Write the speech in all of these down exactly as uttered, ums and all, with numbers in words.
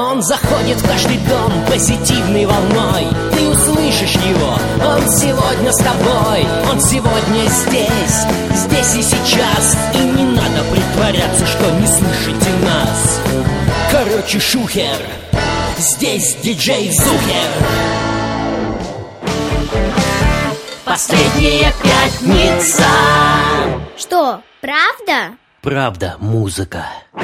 Он заходит в каждый дом позитивной волной. Ты услышишь его, он сегодня с тобой. Он сегодня здесь, здесь и сейчас. И не надо притворяться, что не слышите нас. Короче, шухер, здесь диджей Зухер. Последняя пятница. Что, правда? Правда, музыка.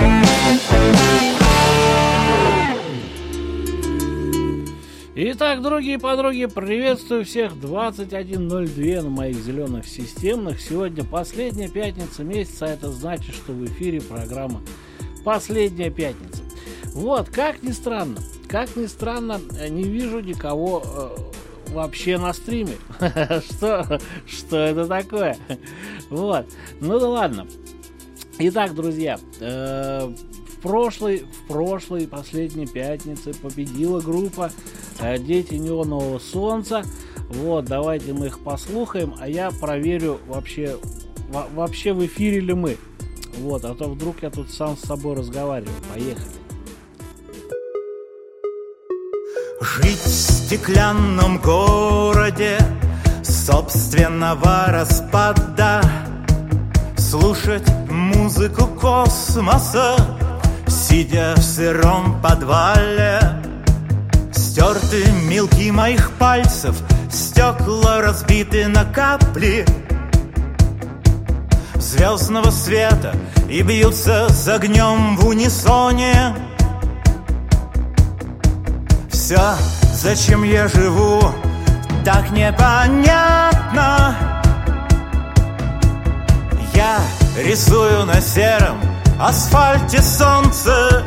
Итак, дорогие подруги, приветствую всех. Двадцать один ноль два на моих зеленых системных. Сегодня последняя пятница месяца, а это значит, что в эфире программа «Последняя пятница». Вот, как ни странно, как ни странно, не вижу никого э, вообще на стриме. Что, что это такое? Вот, ну да ладно. Итак, друзья, э, в прошлой, в прошлой последней пятнице победила группа э, «Дети неонового солнца». Вот, давайте мы их послухаем, а я проверю вообще, во, вообще в эфире ли мы. Вот, а то вдруг я тут сам с собой разговариваю. Поехали. Жить в стеклянном городе собственного распада, слушать музыку космоса, сидя в сыром подвале. Стерты мелки моих пальцев, стекла разбиты на капли звездного света и бьются с огнем в унисоне. Все, зачем я живу, так непонятно. Я рисую на сером асфальте солнце,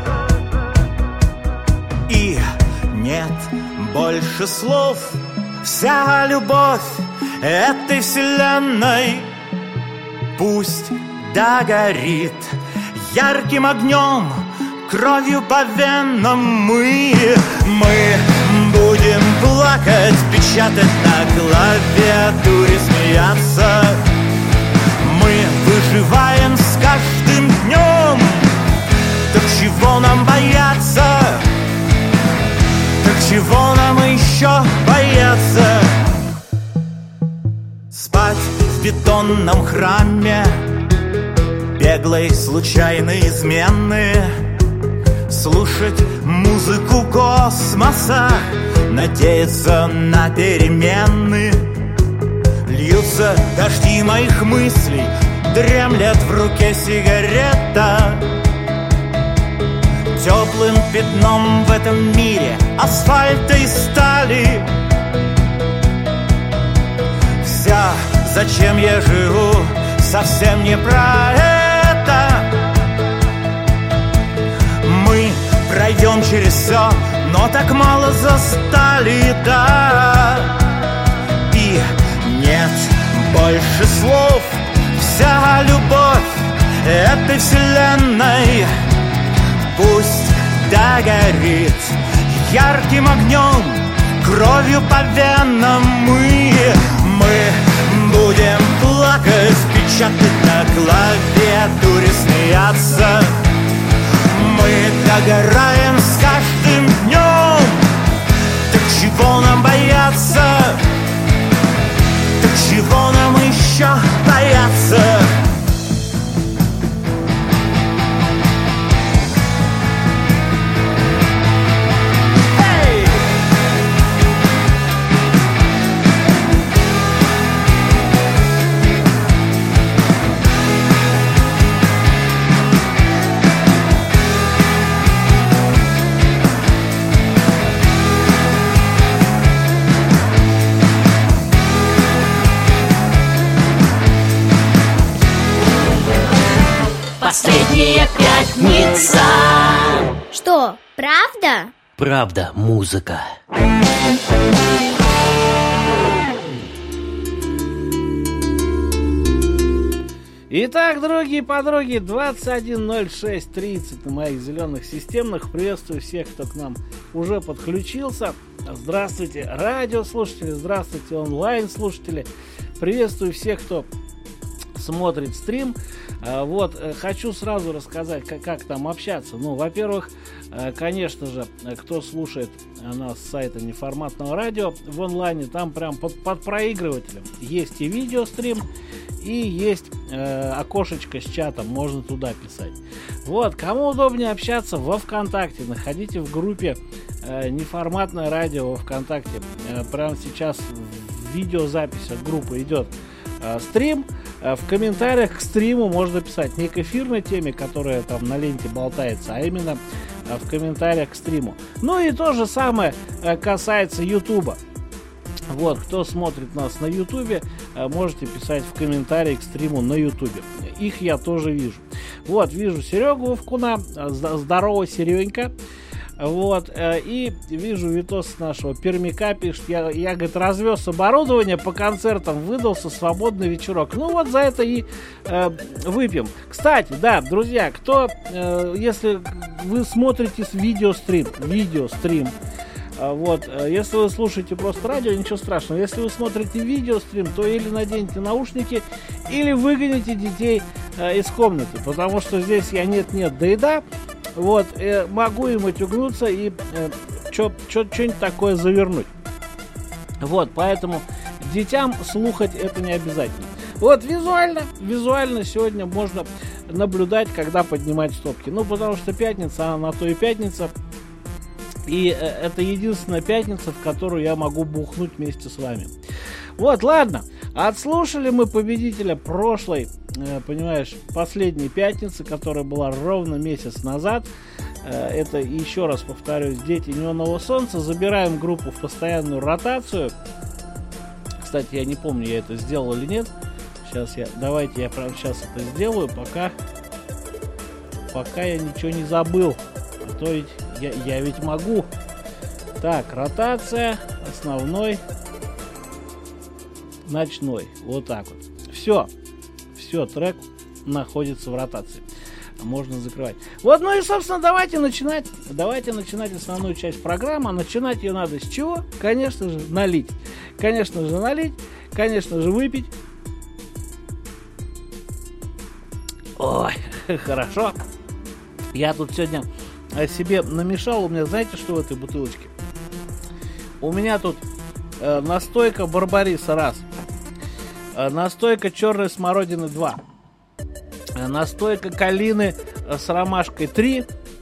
и нет больше слов. Вся любовь этой вселенной пусть догорит ярким огнем, кровью по венам. Мы, мы будем плакать, печатать на клавиатуре, смеяться. Мы выживаем с каждым днем. Так чего нам бояться? Так чего нам еще бояться? Спать в бетонном храме беглой случайной измены, слушать музыку космоса, надеяться на перемены. Льются дожди моих мыслей, дремлет в руке сигарета. Теплым пятном в этом мире асфальта и стали. Все, зачем я живу, совсем не про это. Мы пройдем через все, но так мало застали, да. И нет больше слов. Вся любовь этой вселенной пусть догорит ярким огнем, кровью по венам. Мы, мы будем плакать, печатать на клавиатуре, смеяться. Мы догораем с каждым днем. Так чего нам бояться? Так чего нам еще бояться? Последняя пятница. Что, правда? Правда, музыка. Итак, дорогие подруги, двадцать один ноль шесть тридцать на моих зеленых системных. Приветствую всех, кто к нам уже подключился. Здравствуйте, радиослушатели, здравствуйте, онлайн-слушатели. Приветствую всех, кто смотрит стрим. Вот, хочу сразу рассказать, как, как там общаться. Ну, во-первых, конечно же, кто слушает нас с сайта Неформатного радио в онлайне, там прям под, под проигрывателем есть и видеострим, и есть э, окошечко с чатом, можно туда писать. Вот, кому удобнее общаться, во ВКонтакте, находите в группе э, Неформатное радио во ВКонтакте. Э, прямо сейчас в видеозапись от группы идет э, стрим. Э, в комментариях к стриму можно писать не к эфирной теме, которая там на ленте болтается, а именно э, в комментариях к стриму. Ну и то же самое э, касается Ютуба. Вот, кто смотрит нас на Ютубе, можете писать в комментарии к стриму на Ютубе. Их я тоже вижу. Вот, вижу Серегу Вовкуна. Здорово, Серенька. Вот, и вижу Витос нашего Пермяка, пишет, я, я, говорит, развез оборудование по концертам, выдался свободный вечерок. Ну вот за это и э, выпьем. Кстати, да, друзья, кто, э, если вы смотрите с видеострим, видеострим, вот, если вы слушаете просто радио, ничего страшного. Если вы смотрите видеострим, то или наденьте наушники, или выгоните детей э, из комнаты, потому что здесь я нет-нет, да и да. Вот, э, могу им отюгнуться и э, что-нибудь такое завернуть. Вот, поэтому детям слухать это не обязательно. Вот, визуально, визуально сегодня можно наблюдать, когда поднимать стопки. Ну, потому что пятница, она на то и пятница. И это единственная пятница, в которую я могу бухнуть вместе с вами. Вот, ладно. Отслушали мы победителя прошлой, э, понимаешь, последней пятницы, которая была ровно месяц назад. Э, это, еще раз повторюсь, Дети Неонового Солнца. Забираем группу в постоянную ротацию. Кстати, я не помню, я это сделал или нет. Сейчас я, давайте я прямо сейчас это сделаю, пока, пока я ничего не забыл. А то ведь Я, я ведь могу. Так, ротация, основной, ночной. Вот так вот. Все. Все, трек находится в ротации. Можно закрывать. Вот, ну и, собственно, давайте начинать. Давайте начинать основную часть программы. Начинать ее надо с чего? Конечно же, налить. Конечно же, налить. Конечно же, выпить. Ой, хорошо. Я тут сегодня себе намешал. У меня, знаете, что в этой бутылочке? У меня тут э, настойка барбариса раз, э, настойка черной смородины два, э, настойка калины э, с ромашкой три,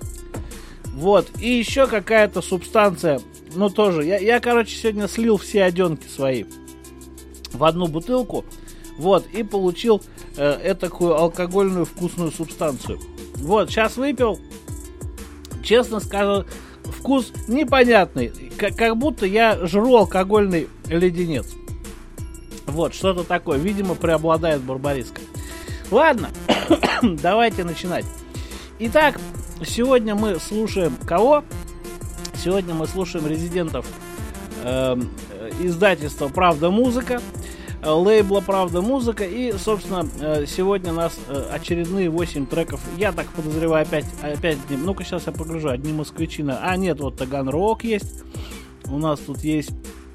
вот, и еще какая-то субстанция, ну тоже, я, я, короче, сегодня слил все оденки свои в одну бутылку, вот, и получил э, этакую алкогольную вкусную субстанцию. Вот, сейчас выпил. Честно скажу, вкус непонятный. Как, как будто я жру алкогольный леденец. Вот, что-то такое. Видимо, преобладает барбариска. Ладно, давайте начинать. Итак, сегодня мы слушаем кого? Сегодня мы слушаем резидентов э, издательства «Правда Музыка», лейбла «Правда Музыка». И, собственно, сегодня у нас очередные восемь треков. Я так подозреваю, опять, опять ну-ка, сейчас я погружу. Одни москвичи. А, нет, вот Таганрог есть. У нас тут есть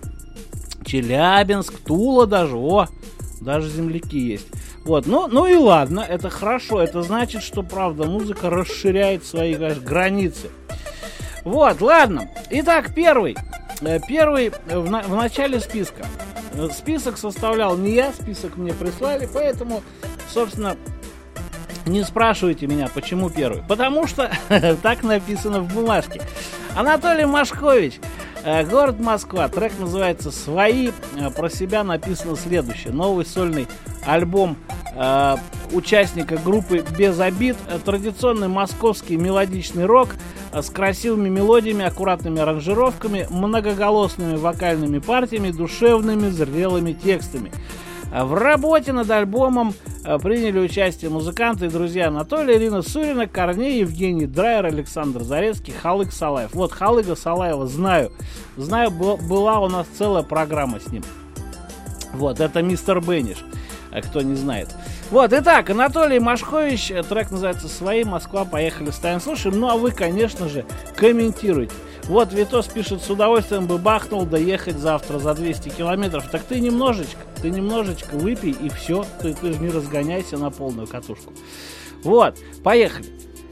Челябинск, Тула даже. О, даже земляки есть. Вот, ну, ну и ладно, это хорошо. Это значит, что «Правда Музыка» расширяет свои, конечно, границы. Вот, ладно. Итак, первый. Первый в, на, в начале списка. Список составлял не я, список мне прислали, поэтому, собственно, не спрашивайте меня, почему первый. Потому что так написано в бумажке. Анатолий Машкович, город Москва. Трек называется «Свои». Про себя написано следующее. Новый сольный альбом э, участника группы «Без обид». Традиционный московский мелодичный рок с красивыми мелодиями, аккуратными аранжировками, многоголосными вокальными партиями, душевными, зрелыми текстами. В работе над альбомом приняли участие музыканты и друзья Анатолия, Ирина Сурина, Корней, Евгений Драйер, Александр Зарецкий, Халык Салаев. Вот Халыга Салаева знаю. Знаю, была у нас целая программа с ним. Вот, это мистер Бенниш, кто не знает. Вот, итак, Анатолий Машкович, трек называется «Свои», Москва, поехали, ставим, слушаем. Ну, а вы, конечно же, комментируйте. Вот Витос пишет: с удовольствием бы бахнул доехать завтра за двести километров. Так ты немножечко, Ты немножечко выпей и все. Ты, ты же не разгоняйся на полную катушку. Вот, поехали.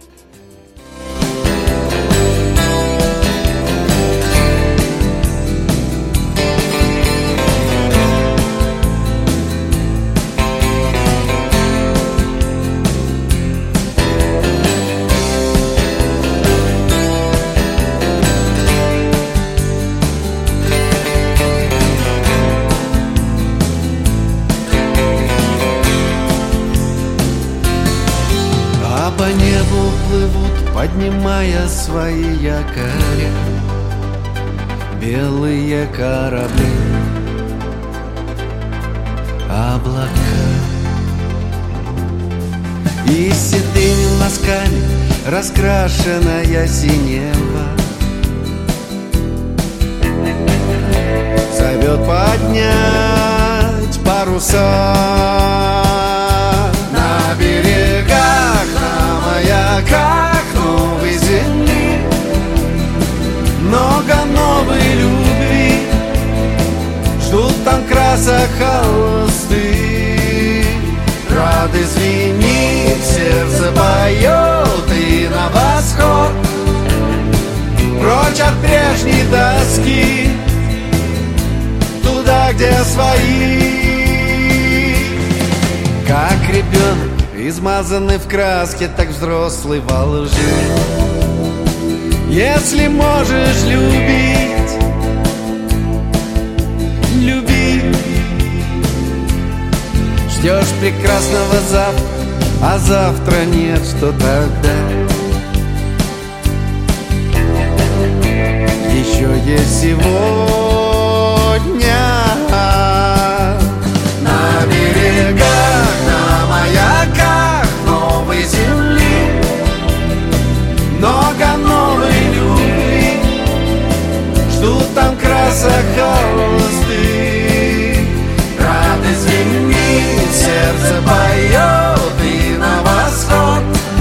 По небу плывут, поднимая свои якоря, белые корабли, облака. И седыми мазками раскрашенная синева зовет поднять паруса на берегах, на маяках новой земли. Много новой любви ждут там красок холосты. Рады звенит, сердце поет и на восход, прочь от прежней тоски, туда, где свои. Как ребенок, измазанный в краске, так взрослый во лжи. Если можешь любить, люби. Ждешь прекрасного завтра, а завтра нет, что тогда? Еще есть сегодня. На берегах, на маяках новой земли много новой любви ждут там красок холосты. Рады звенит, сердце поет и на восход,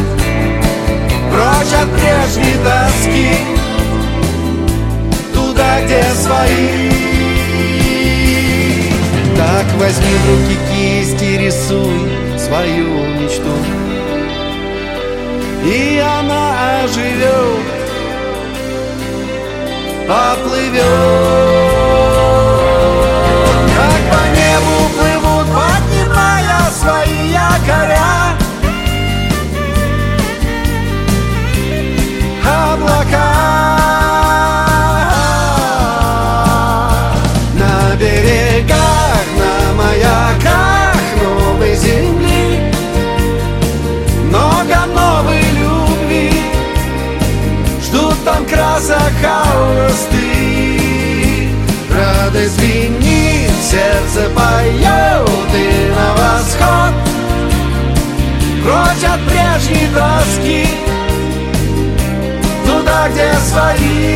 прочь от прежней тоски, туда, где свои. Так возьми в руки кисть и рисуй свою мечту, и она оживет, поплывет. Как по небу плывут, поднимая свои якоря, облака. На берегах, на маяках новой земли много новой любви ждут там красок холосты. Радость звенит, сердце поет и на восход, прочь от прежней тоски, туда, где свои,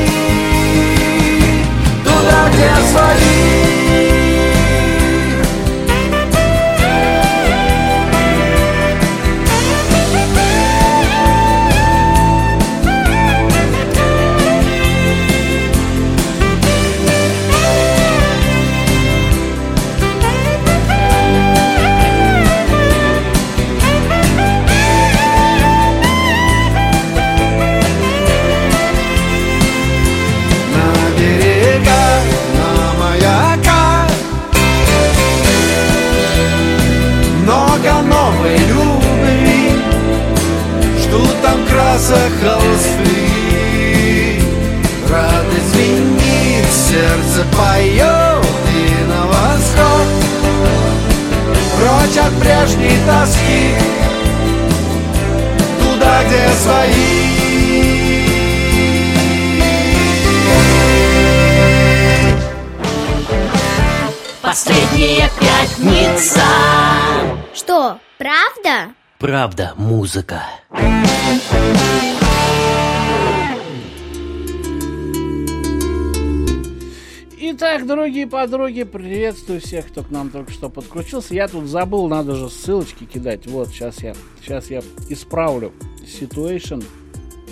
туда, где свои. Новой любви ждут там красок холсты. Радость звенит, сердце поет и на восход, прочь от прежней тоски, туда, где свои. Последняя пятница. Что, правда? Правда, музыка. Итак, дорогие подруги, приветствую всех, кто к нам только что подключился. Я тут забыл, надо же ссылочки кидать. Вот, сейчас я, сейчас я исправлю ситуацию.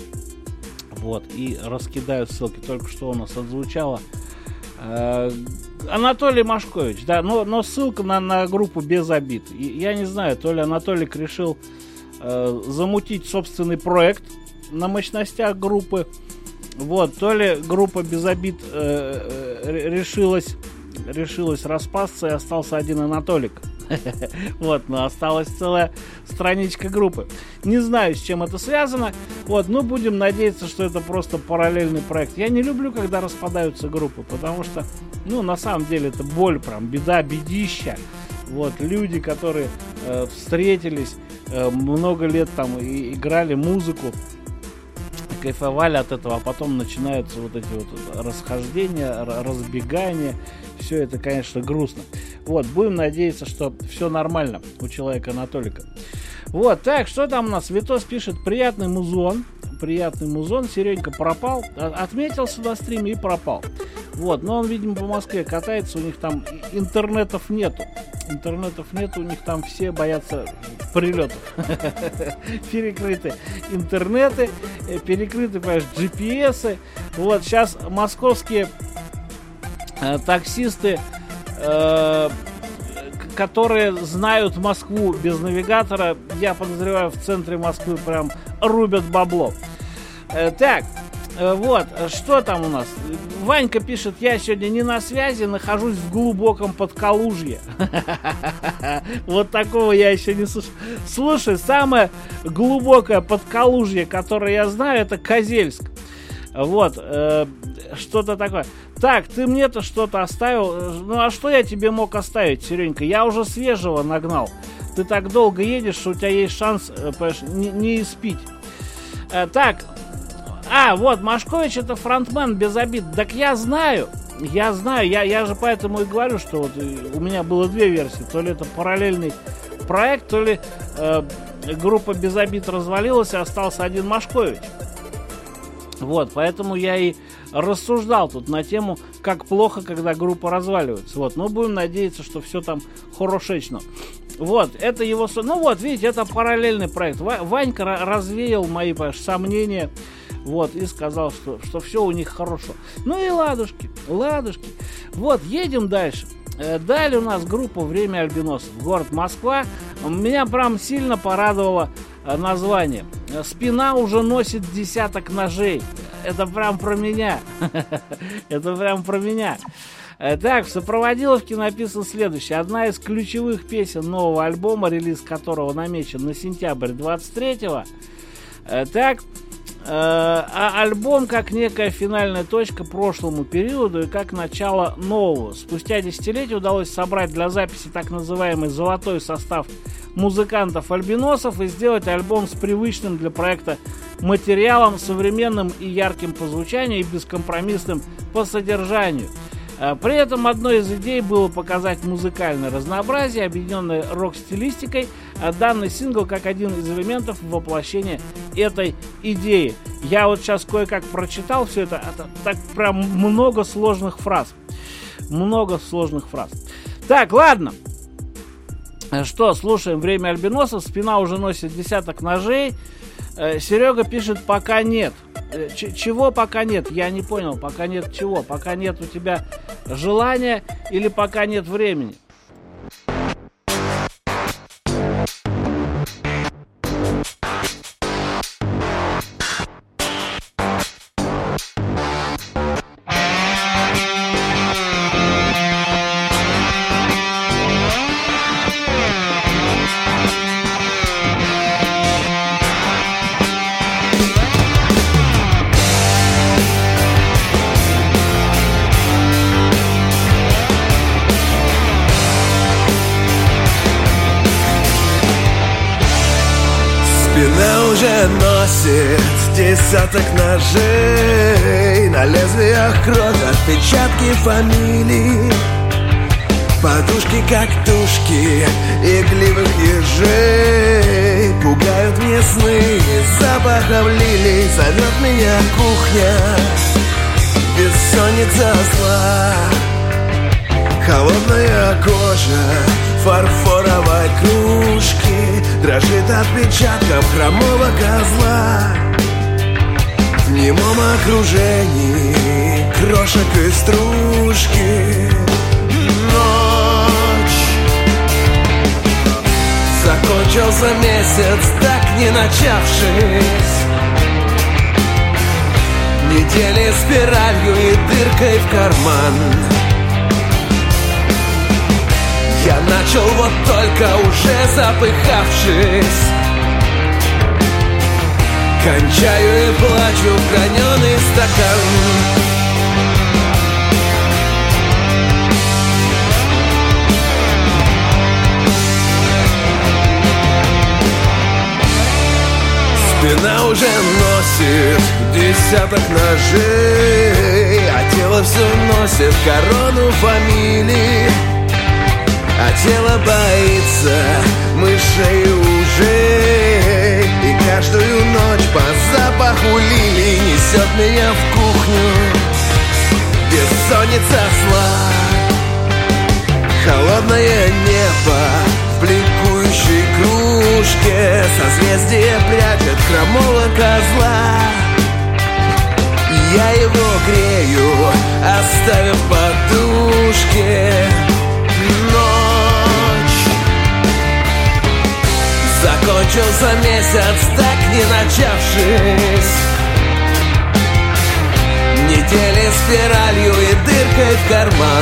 Вот, и раскидаю ссылки. Только что у нас отзвучало э, Анатолий Машкович, да, но, но ссылка на, на группу без обид. И, я не знаю, то ли Анатолик решил э, замутить собственный проект на мощностях группы, вот, то ли группа без обид э, э, решилась, решилась распасться, и остался один Анатолик. Вот, но осталась целая страничка группы. Не знаю, с чем это связано. Вот, но будем надеяться, что это просто параллельный проект. Я не люблю, когда распадаются группы, потому что, ну, на самом деле, это боль, прям беда, бедища. Вот, люди, которые э, встретились, э, много лет там и, играли музыку, кайфовали от этого, а потом начинаются вот эти вот расхождения, разбегания. Все это, конечно, грустно. Вот, будем надеяться, что все нормально у человека Анатолика. Вот, так, что там у нас? Витос пишет: приятный музон. Приятный музон. Серенька пропал. Отметился на стриме и пропал. Вот, но он, видимо, по Москве катается. У них там интернетов нету. Интернетов нету, у них там все боятся прилетов. Перекрыты интернеты, перекрыты, понимаешь, джи пи эсы. Вот, сейчас московские э, таксисты, э, которые знают Москву без навигатора, я подозреваю, в центре Москвы прям рубят бабло. Э, так, э, вот, что там у нас? Ванька пишет: я сегодня не на связи, нахожусь в глубоком Подкалужье. Вот такого я еще не слышал. Слушай, самое глубокое Подкалужье, которое я знаю, это Козельск. Вот, э, что-то такое. Так, ты мне-то что-то оставил. Ну, а что я тебе мог оставить, Серенька? Я уже свежего нагнал. Ты так долго едешь, что у тебя есть шанс, понимаешь, не, не испить. Э, так, а, вот, Машкович — это фронтмен без обид. Так я знаю, я знаю, я, я же поэтому и говорю, что вот у меня было две версии. То ли это параллельный проект, то ли э, группа без обид развалилась, и остался один Машкович. Вот, поэтому я и рассуждал тут на тему, как плохо, когда группа разваливается. Вот, но будем надеяться, что все там хорошечно. Вот, это его... Ну вот, видите, это параллельный проект. Ванька развеял мои, понимаешь, сомнения. Вот, и сказал, что, что все у них хорошо. Ну и ладушки, ладушки. Вот, едем дальше. Далее у нас группа «Время альбиносов». Город Москва. Меня прям сильно порадовало название. Спина уже носит десяток ножей. Это прям про меня. Это прям про меня. Так, в сопроводиловке написано следующее. Одна из ключевых песен нового альбома, релиз которого намечен на сентябрь двадцать третьего. Так, а альбом как некая финальная точка прошлому периоду и как начало нового. Спустя десятилетия удалось собрать для записи так называемый золотой состав музыкантов-альбиносов и сделать альбом с привычным для проекта материалом, современным и ярким по звучанию и бескомпромиссным по содержанию. При этом одной из идей было показать музыкальное разнообразие, объединенное рок-стилистикой, а данный сингл как один из элементов воплощения этой идеи. Я вот сейчас кое-как прочитал все это, это так прям много сложных фраз. Много сложных фраз. Так, ладно. Что, слушаем «Время альбиносов». Спина уже носит десяток ножей. Серега пишет: пока нет. Ч- чего пока нет? Я не понял. Пока нет чего? Пока нет у тебя желания или пока нет времени? Спина уже носит десяток ножей, на лезвиях кровь, отпечатки фамилий, подушки, кактушки, игливых ежей. Пугают мне сны запахом лилий, зовет меня кухня, бессонница зла. Холодная кожа фарфоровой кружки дрожит отпечатком хромого козла. В немом окружении крошек и стружки закончился месяц, так не начавшись. Недели спиралью и дыркой в карман. Я начал вот только уже запыхавшись. Кончаю и плачу в граненый стакан. Спина уже носит десяток ножей, а тело все носит корону фамилий. А тело боится мышей и ужей, и каждую ночь по запаху лилий несет меня в кухню. Бессонница зла, холодное небо в бликующей кружке, созвездие прячет хромого козла. Я его грею, оставив подушке. Ночь. Закончился месяц, так не начавшись. Недели спиралью и дыркой в карман.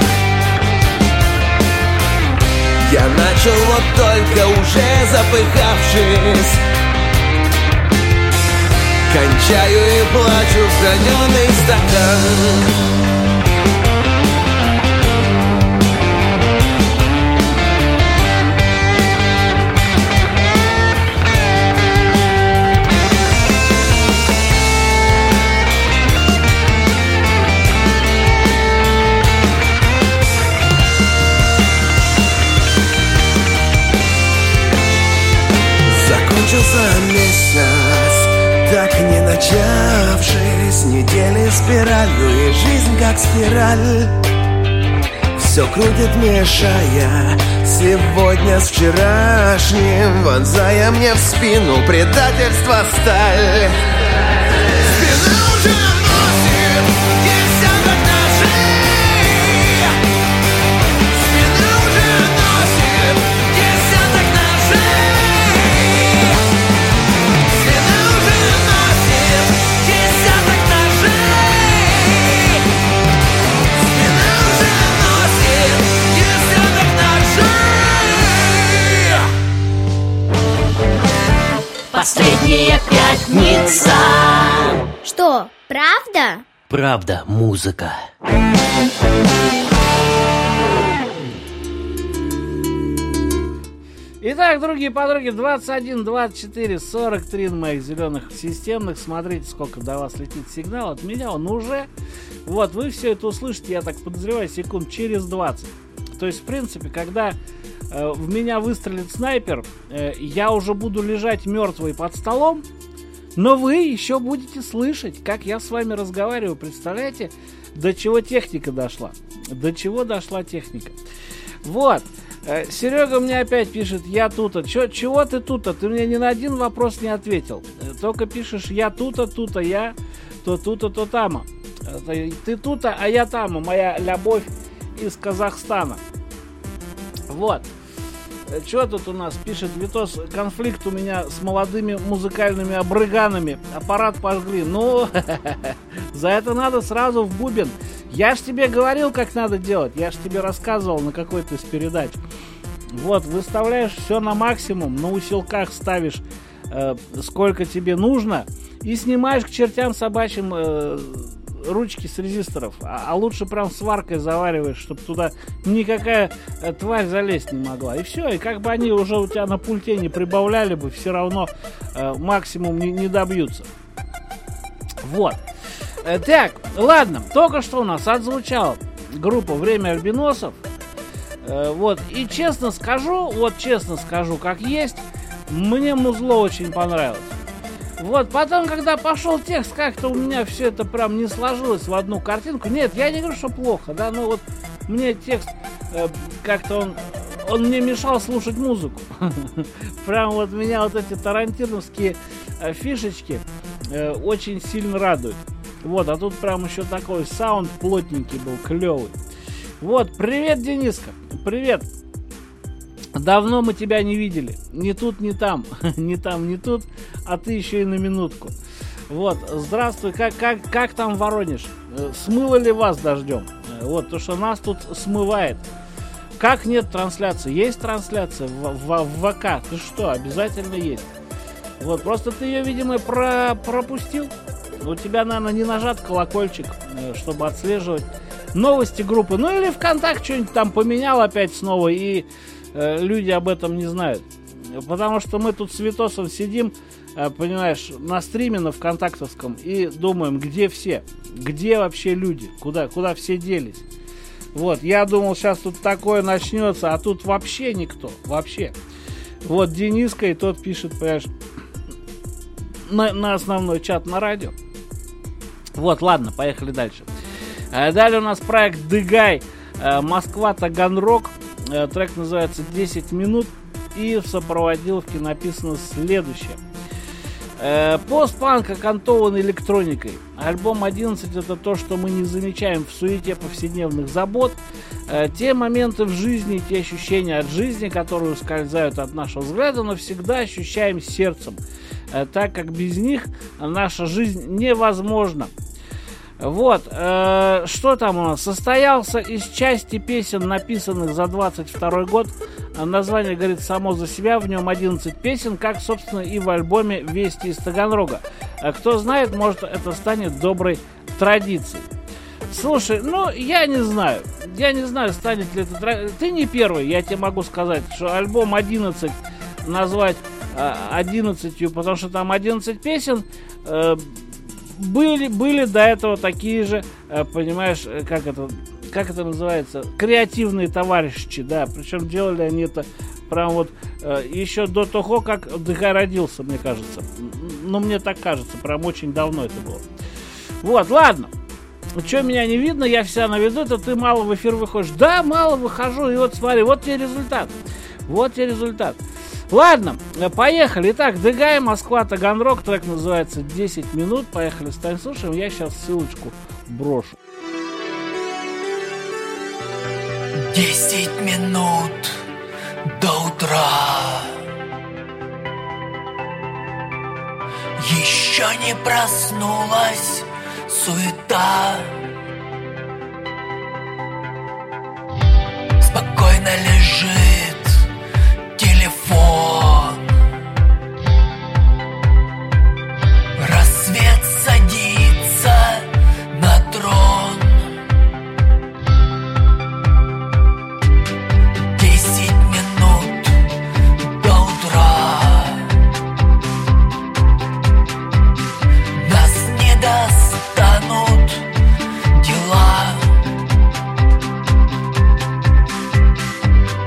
Я начал вот только уже запыхавшись. Кончаю и плачу в граненый стакан. Закончился месяц, так не начавшись. Недели спиралью и жизнь как спираль. Все крутит, мешая сегодня с вчерашним, вонзая мне в спину предательство сталь. Спина уже носит десяток ножей. Спина уже носит десяток ножей. Последняя пятница. Что, правда? Правда, музыка. Итак, другие подруги, двадцать один, двадцать четыре, сорок три на моих зеленых системных. Смотрите, сколько до вас летит сигнал. От меня он уже. Вот, вы все это услышите, я так подозреваю, секунд через двадцать. То есть, в принципе, когда э, в меня выстрелит снайпер, э, я уже буду лежать мертвый под столом, но вы еще будете слышать, как я с вами разговариваю. Представляете, до чего техника дошла? До чего дошла техника? Вот. Э, Серега мне опять пишет: я тут-то. Чё, чего ты тут-то? Ты мне ни на один вопрос не ответил. Э, только пишешь: я тут-то, тут-то, я то тут-то, то тама. Э, ты тут-то, а я тама. Моя любовь из Казахстана. Вот. Что тут у нас? Пишет Витос: конфликт у меня с молодыми музыкальными обрыганами. Аппарат пожгли. Ну, за это надо сразу в бубен. Я ж тебе говорил, как надо делать. Я ж тебе рассказывал на какой-то из передач. Вот, выставляешь все на максимум, на усилках ставишь э, сколько тебе нужно, и снимаешь к чертям собачьим э, ручки с резисторов, а, а лучше прям сваркой завариваешь, чтобы туда никакая э, тварь залезть не могла. И все, и как бы они уже у тебя на пульте не прибавляли бы, все равно э, максимум не, не добьются. Вот. Э, так, ладно, только что у нас отзвучала группа «Время альбиносов». Э, вот, и честно скажу, вот честно скажу, как есть, мне музло очень понравилось. Вот, потом, когда пошел текст, как-то у меня все это прям не сложилось в одну картинку. Нет, я не говорю, что плохо, да, но вот мне текст э, как-то он, он мне мешал слушать музыку. Прям вот меня вот эти тарантиновские э, фишечки э, очень сильно радуют. Вот, а тут прям еще такой саунд плотненький был, клевый. Вот, привет, Дениска, привет. Давно мы тебя не видели. Ни тут, ни там. Ни там, ни тут. А ты еще и на минутку. Вот, здравствуй, как, как, как там Воронеж? Смыло ли вас дождем? Вот, то, что нас тут смывает. Как нет трансляции? Есть трансляция в, в, в ВК. Ты что, обязательно есть. Вот, просто ты ее, видимо, про, пропустил. У тебя, наверное, не нажат колокольчик, чтобы отслеживать новости группы. Ну или ВКонтакте что-нибудь там поменял опять снова, и э, люди об этом не знают. Потому что мы тут с Витосом сидим, э, понимаешь, на стриме на ВКонтактовском и думаем, где все? Где вообще люди? Куда, куда все делись? Вот, я думал, сейчас тут такое начнется, а тут вообще никто. Вообще. Вот Дениска, и тот пишет, понимаешь, на, на основной чат на радио. Вот, ладно, поехали дальше. Далее у нас проект Дыгай, Москва, Таганрог. Трек называется десять минут. И в сопроводиловке написано следующее. Постпанк окантован электроникой. Альбом одиннадцать — это то, что мы не замечаем в суете повседневных забот. Те моменты в жизни, те ощущения от жизни, которые ускользают от нашего взгляда, но всегда ощущаем сердцем, так как без них наша жизнь невозможна. Вот, э, что там у нас? Состоялся из части песен, написанных за двадцать второй год. Название говорит само за себя, в нем одиннадцать песен, как, собственно, и в альбоме «Вести из Таганрога». Кто знает, может, это станет доброй традицией. Слушай, ну, я не знаю. Я не знаю, станет ли это традицией. Ты не первый, я тебе могу сказать, что альбом одиннадцать назвать э, одиннадцатью, потому что там одиннадцать песен. Э, Были, были до этого такие же, понимаешь, как это, как это называется, креативные товарищи, да, причем делали они это прям вот еще до того, как Дыгай родился, мне кажется. Ну, мне так кажется, прям очень давно это было. Вот, ладно. Что меня не видно, я вся на виду, это ты мало в эфир выходишь. Да, мало выхожу, и вот смотри, вот тебе результат. Вот тебе результат. Ладно, поехали. Итак, Дыгай, Москва, Таганрог. Трек называется десять минут. Поехали, стань слушаем. Я сейчас ссылочку брошу. Десять минут до утра. Еще не проснулась суета. Спокойно лежит телефон. Рассвет садится на трон. Десять минут до утра. Нас не достанут дела.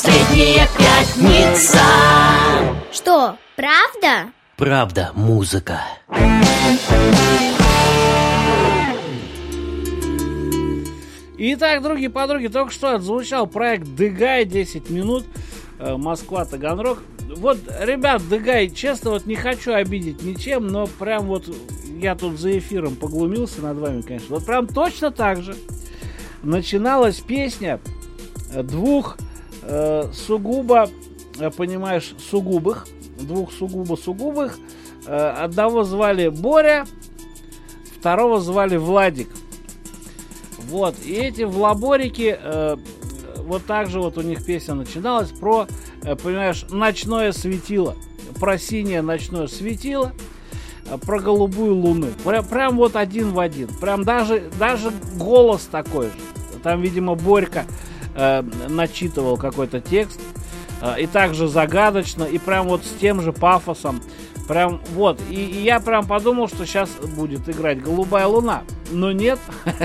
последняя пятница. Что, правда? Правда, музыка. Итак, другие подруги, только что отзвучал проект Дыгай, десять минут, э, Москва, Таганрог. Вот, ребят, Дыгай, честно, вот не хочу обидеть ничем, но прям вот я тут за эфиром поглумился над вами, конечно. Вот прям точно так же начиналась песня двух э, сугубо, э, понимаешь, сугубых, двух сугубо-сугубых. Э, одного звали Боря, второго звали Владик. Вот, и эти влаборики, э, вот так же вот у них песня начиналась про, э, понимаешь, ночное светило, про синее ночное светило, э, про голубую луну. Прям, прям вот один в один, прям даже, даже голос такой же. Там, видимо, Борька э, начитывал какой-то текст, э, и также загадочно, и прям вот с тем же пафосом. Прям вот, и, и я прям подумал, что сейчас будет играть «Голубая луна», но нет,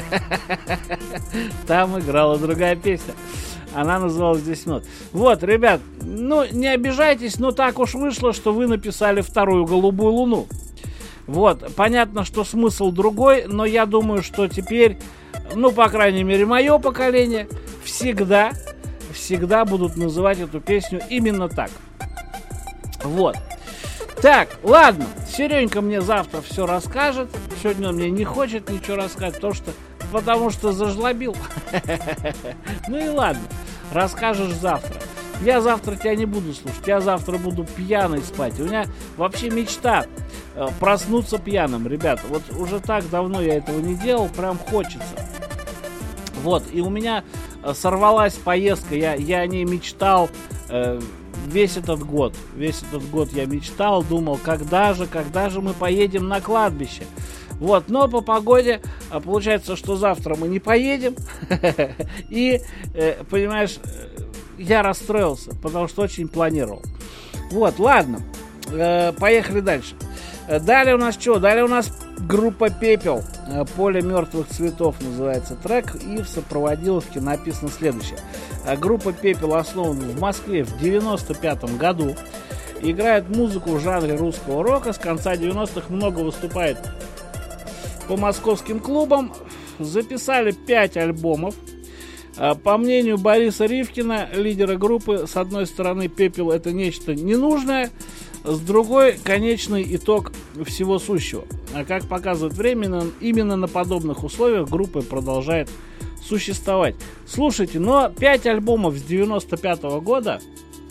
там играла другая песня, она называлась «десять минут». Вот, ребят, ну не обижайтесь, но так уж вышло, что вы написали вторую «Голубую луну». Вот, понятно, что смысл другой, но я думаю, что теперь, ну, по крайней мере, мое поколение всегда, всегда будут называть эту песню именно так. Вот. Так, ладно, Серенька мне завтра все расскажет. Сегодня он мне не хочет ничего рассказать, потому что, потому что зажлобил. Ну и ладно, расскажешь завтра. Я завтра тебя не буду слушать, я завтра буду пьяный спать. У меня вообще мечта проснуться пьяным, ребята. Вот уже так давно я этого не делал, прям хочется. Вот, и у меня сорвалась поездка, я, я о ней мечтал э, весь этот год. Весь этот год я мечтал, думал, когда же, когда же мы поедем на кладбище. Вот, но по погоде получается, что завтра мы не поедем. И, понимаешь, я расстроился, потому что очень планировал. Вот, ладно, поехали дальше. Далее у нас что? Далее у нас группа «Пепел». «Поле мертвых цветов» называется трек. И в сопроводиловке написано следующее. Группа «Пепел» основана в Москве в девяносто пятом году. Играет музыку в жанре русского рока. С конца девяностых много выступает по московским клубам. Записали пять альбомов. По мнению Бориса Ривкина, лидера группы, с одной стороны, «Пепел» — это нечто ненужное, с другой — конечный итог всего сущего. А как показывает время, именно на подобных условиях группа продолжает существовать. Слушайте, но пять альбомов с девяносто пятого года,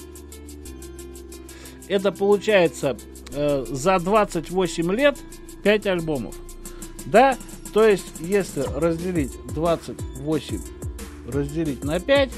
это получается э, за двадцать восемь лет пять альбомов. Да, то есть, если разделить двадцать восемь разделить на пять,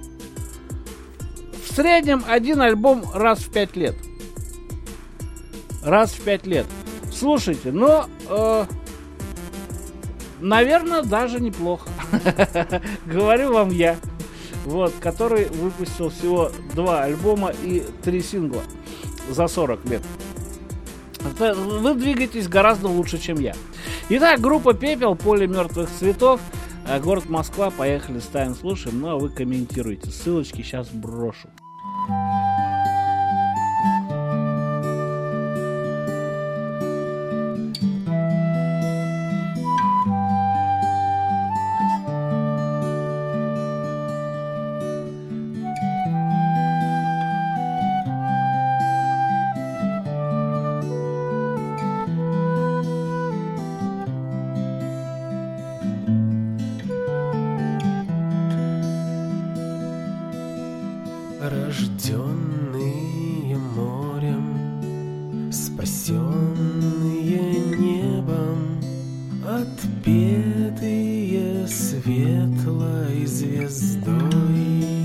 в среднем один альбом раз в пять лет. Раз в пять лет. Слушайте, но э, наверное, даже неплохо. Говорю вам я, вот, который выпустил всего два альбома и три сингла за сорок лет. Вы двигаетесь гораздо лучше, чем я. Итак, группа «Пепел», «Поле мертвых цветов», город Москва. Поехали, ставим, слушаем. Ну а вы комментируйте. Ссылочки сейчас брошу. Рожденные морем, спасенные небом, отпетые светлой звездой,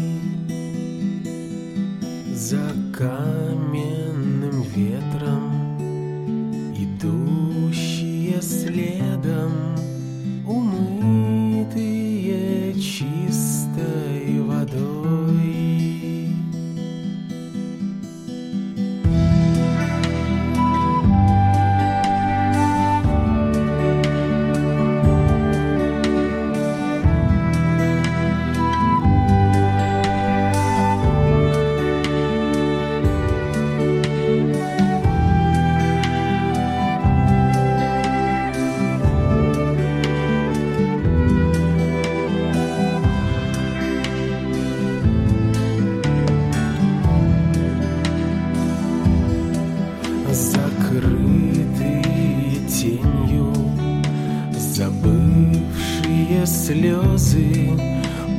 за каменным ветром, идущие следом, умытые чистой водой.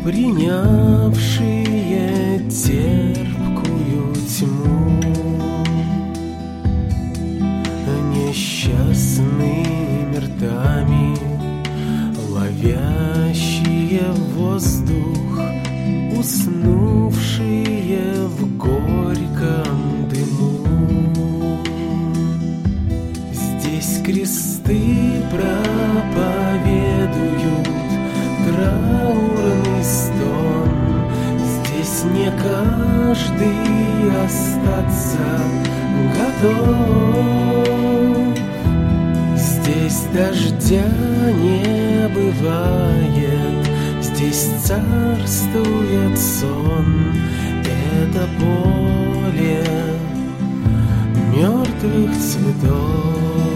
принявшие терпкую тьму, несчастными ртами ловящие воздух, уснувшие в горьком дыму. Здесь кресты проповедуют траурный стон, здесь не каждый остаться готов. Здесь дождя не бывает, здесь царствует сон. Это поле мертвых цветов.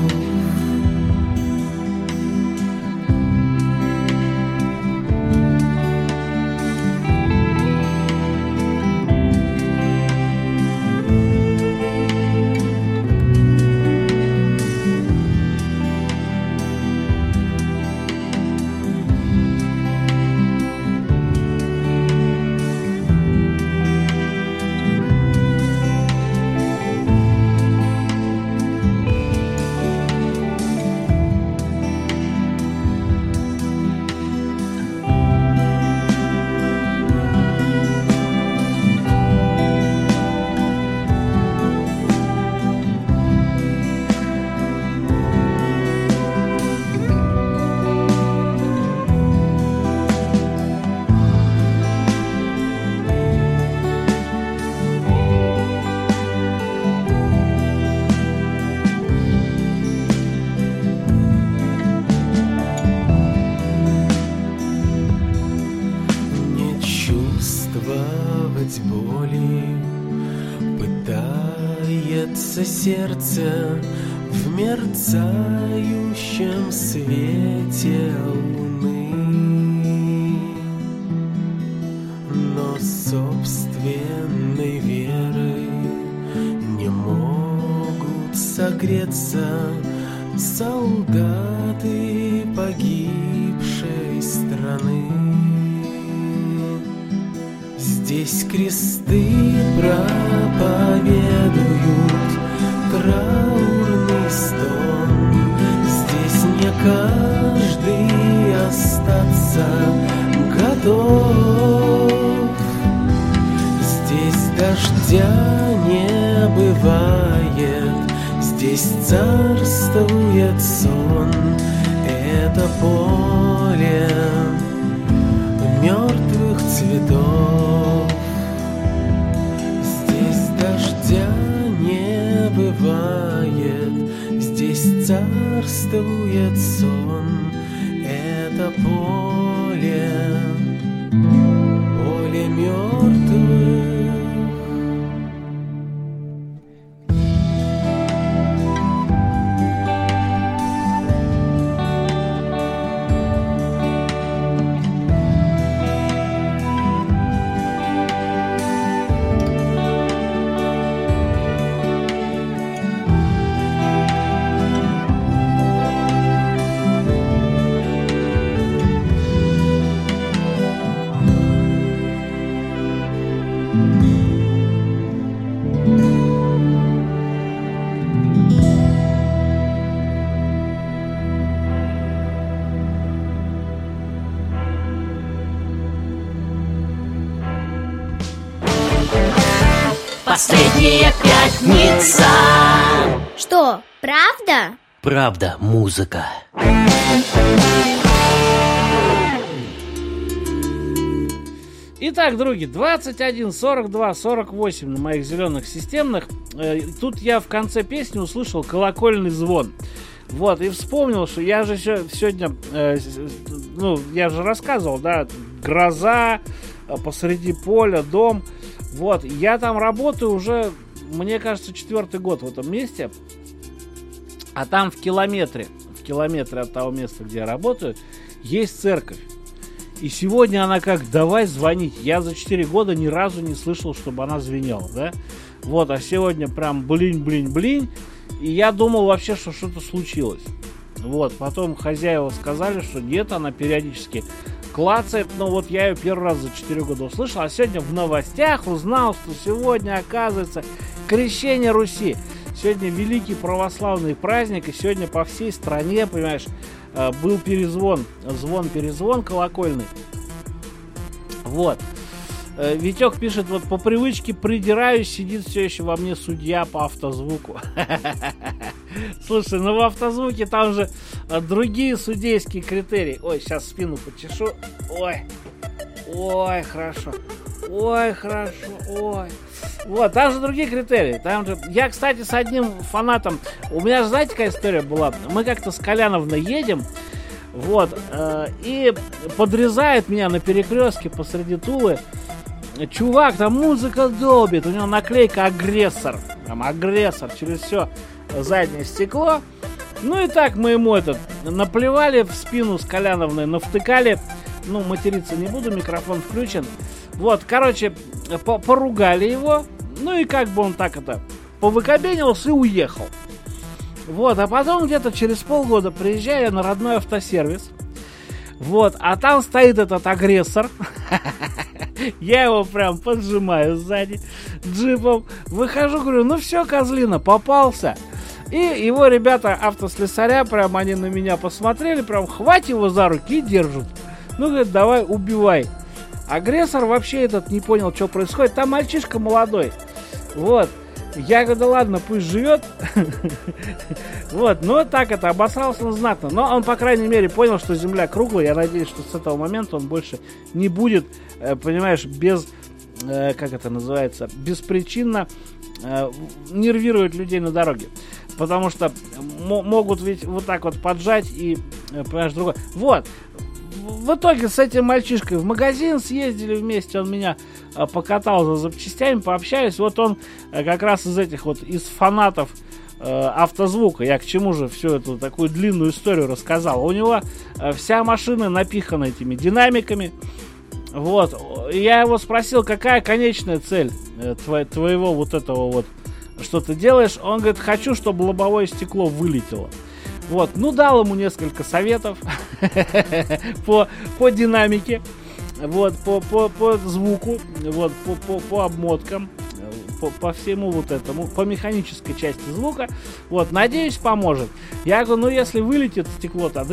Сердце в мерцающем свете луны, но собственной верой не могут согреться солдаты погибшей страны. Здесь кресты проповедуют траурный стон, здесь не каждый остаться готов. Здесь дождя не бывает, здесь царствует сон. Это поле мертвых цветов. Здесь дождя не бывает, здесь царствует сон. Это поле, поле мертвых. Последняя пятница. Что, правда? Правда, музыка. Итак, други, двадцать один сорок два сорок восемь на моих зеленых системных. Э, тут я в конце песни услышал колокольный звон. Вот, и вспомнил, что я же сегодня, э, ну, я же рассказывал, да, гроза, посреди поля, дом. Вот, я там работаю уже, мне кажется, четвертый год в этом месте. А там в километре, в километре от того места, где я работаю, есть церковь. И сегодня она как, давай звонить. Я за четыре года ни разу не слышал, чтобы она звенела, да? Вот, а сегодня прям блин-блин-блин. И я думал вообще, что что-то случилось. Вот, потом хозяева сказали, что нет, она периодически клацает. Ну вот я ее первый раз за четыре года услышал, а сегодня в новостях узнал, что сегодня, оказывается, крещение Руси. Сегодня великий православный праздник, и сегодня по всей стране, понимаешь, был перезвон, звон-перезвон колокольный. Вот. Витек пишет, вот по привычке придираюсь, сидит все еще во мне судья по автозвуку. Слушай, ну в автозвуке там же другие судейские критерии. Ой, сейчас спину почешу. Ой, ой, хорошо. Ой, хорошо, ой. Вот, там же другие критерии. Там же... Я, кстати, с одним фанатом... У меня же, знаете, какая история была? Мы как-то с Коляновной едем, вот, э, и подрезает меня на перекрестке посреди Тулы чувак, там музыка долбит, у него наклейка «Агрессор». Там «Агрессор» через все заднее стекло. Ну и так мы ему этот наплевали в спину с Коляновной, навтыкали. Ну, материться не буду, микрофон включен. Вот, короче, по- поругали его. Ну и как бы он так это повыкобенился и уехал. Вот, а потом где-то через полгода приезжаю я на родной автосервис. Вот, а там стоит этот агрессор. Я его прям поджимаю сзади джипом. Выхожу, говорю, ну все, козлина, попался. И его ребята автослесаря, прям они на меня посмотрели, прям хватит его за руки и держат. Ну, говорит, давай, убивай. Агрессор вообще этот не понял, что происходит. Там мальчишка молодой. Вот. Я говорю, да ладно, пусть живет. Вот, ну так это, обосрался он знатно. Но он, по крайней мере, понял, что земля круглая. Я надеюсь, что с этого момента он больше не будет, понимаешь, без, как это называется, беспричинно нервировать людей на дороге. Потому что могут ведь вот так вот поджать и, понимаешь, другое. Вот. В итоге с этим мальчишкой в магазин съездили вместе, он меня а, покатал за запчастями, пообщались. Вот он а, как раз из этих вот, из фанатов а, автозвука. Я к чему же всю эту такую длинную историю рассказал. У него а, вся машина напихана этими динамиками. Вот. Я его спросил, какая конечная цель э, тво, твоего вот этого вот, что ты делаешь. Он говорит, хочу, чтобы лобовое стекло вылетело. Вот, ну дал ему несколько советов по, по динамике, вот, по, по, по звуку, вот, по, по, по обмоткам, по, по всему вот этому, по механической части звука. Вот, надеюсь, поможет. Я говорю, ну если вылетит стекло, тогда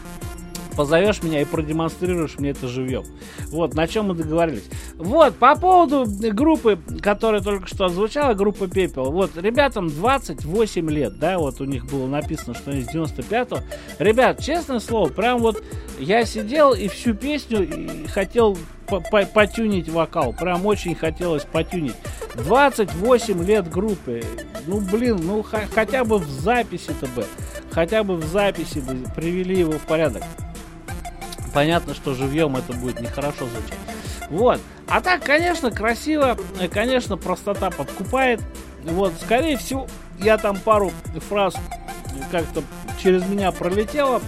позовешь меня и продемонстрируешь мне это живьем. Вот, на чем мы договорились. Вот, по поводу группы, которая только что озвучала, группа Пепел. Вот, ребятам двадцать восемь лет, да, вот у них было написано, что они с девяносто пятого. Ребят, честное слово, прям вот я сидел и всю песню и хотел потюнить вокал. Прям очень хотелось потюнить. двадцать восемь лет группы. Ну, блин, ну х- хотя бы в записи-то бы. Хотя бы в записи бы привели его в порядок. Понятно, что живьем это будет нехорошо звучать. Вот. А так, конечно, красиво. Конечно, простота подкупает. Вот, скорее всего, я там пару фраз как-то через меня пролетела.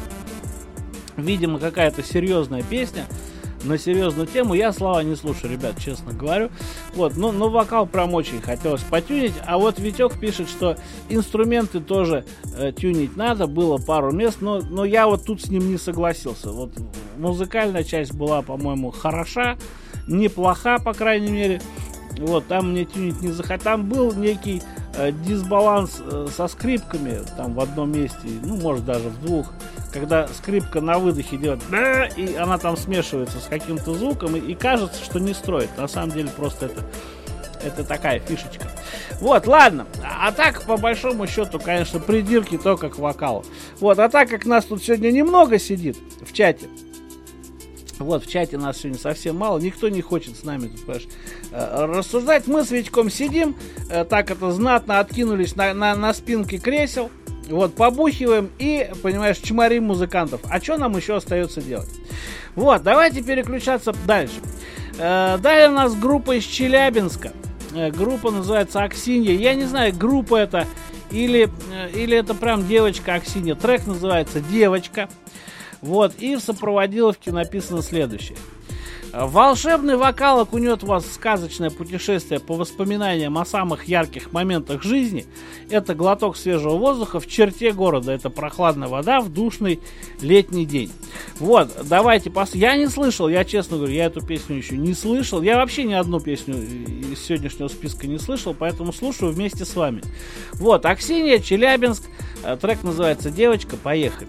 Видимо, какая-то серьезная песня на серьезную тему. Я слова не слушаю, ребят, честно говорю. Вот, но, но вокал прям очень хотелось потюнить. А вот Витек пишет, что инструменты тоже э, тюнить надо. Было пару мест, но, но я вот тут с ним не согласился. Вот музыкальная часть была, по-моему, хороша, неплоха, по крайней мере. Вот, там мне тюнить не захотелось. Там был некий э, дисбаланс э, со скрипками, там в одном месте, ну, может, даже в двух, когда скрипка на выдохе делает, и она там смешивается с каким-то звуком, и, и кажется, что не строит. На самом деле, просто это, это такая фишечка. Вот, ладно. А так, по большому счету, конечно, придирки только к вокалу. Вот, а так как нас тут сегодня немного сидит в чате, вот, в чате нас сегодня совсем мало, никто не хочет с нами тут, понимаешь, рассуждать. Мы с Витьком сидим, так это знатно откинулись на, на, на спинке кресел, вот, побухиваем и, понимаешь, чморим музыкантов. А что нам еще остается делать? Вот, давайте переключаться дальше. Далее у нас группа из Челябинска. Группа называется Аксинья. Я не знаю, группа это или, или это прям девочка Аксинья. Трек называется «Девочка». Вот, и в сопроводиловке написано следующее. Волшебный вокал окунет вас в сказочное путешествие по воспоминаниям о самых ярких моментах жизни. Это глоток свежего воздуха в черте города. Это прохладная вода в душный летний день. Вот, давайте пос... Я не слышал, я честно говорю, я эту песню еще не слышал. Я вообще ни одну песню из сегодняшнего списка не слышал, поэтому слушаю вместе с вами. Вот, Аксинья, Челябинск. Трек называется «Девочка». Поехали.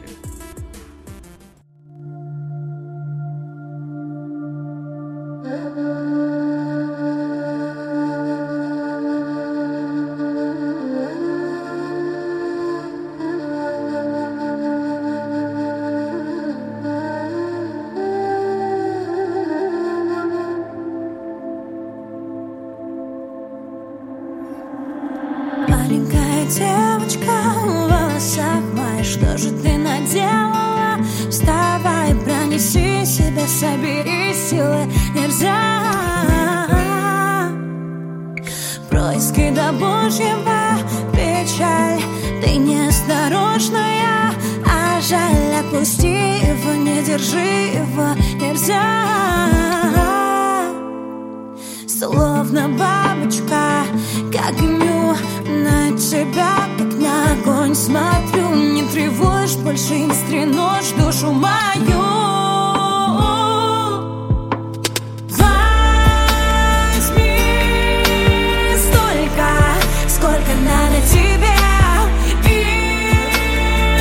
Маленькая девочка в волосах моих, что же ты наделала? Вставай, пронеси себя, собери силы, нельзя. Происки до Божьего печаль, ты неосторожная, а жаль, отпусти его, не держи его, нельзя. Словно бабочка к огню, на тебя, как на огонь смотрю. Не тревожь, больше не стрянешь душу мою. Возьми столько, сколько надо тебе, и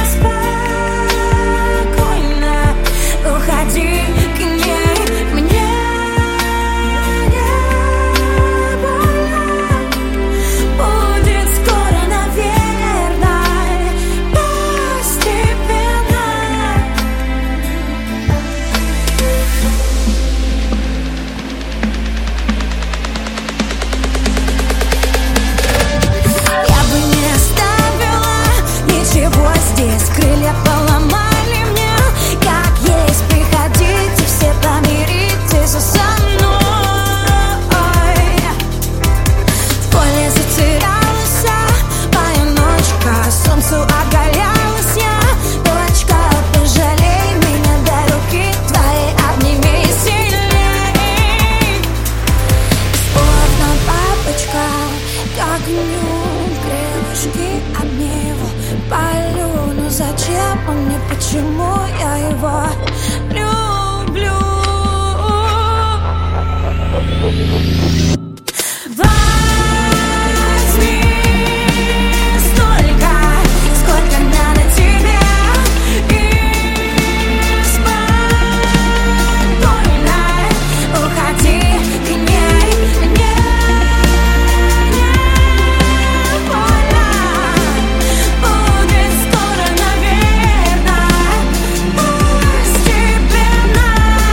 спокойно уходи к ней. Мне крылья поломали мне, как есть, приходите все, помиритесь со мной. В поле затерялась моя ночка, солнцу оголялась я. Дочка, пожалей меня, дай руки твои, обними сильней. Словно бабочка к огню, крылышки обни его, полю. Но зачем он мне, почему я его люблю? Возьми столько, сколько надо тебе, и спокойно уходи к ней. Мне не больно, будет скоро, наверное, постепенно.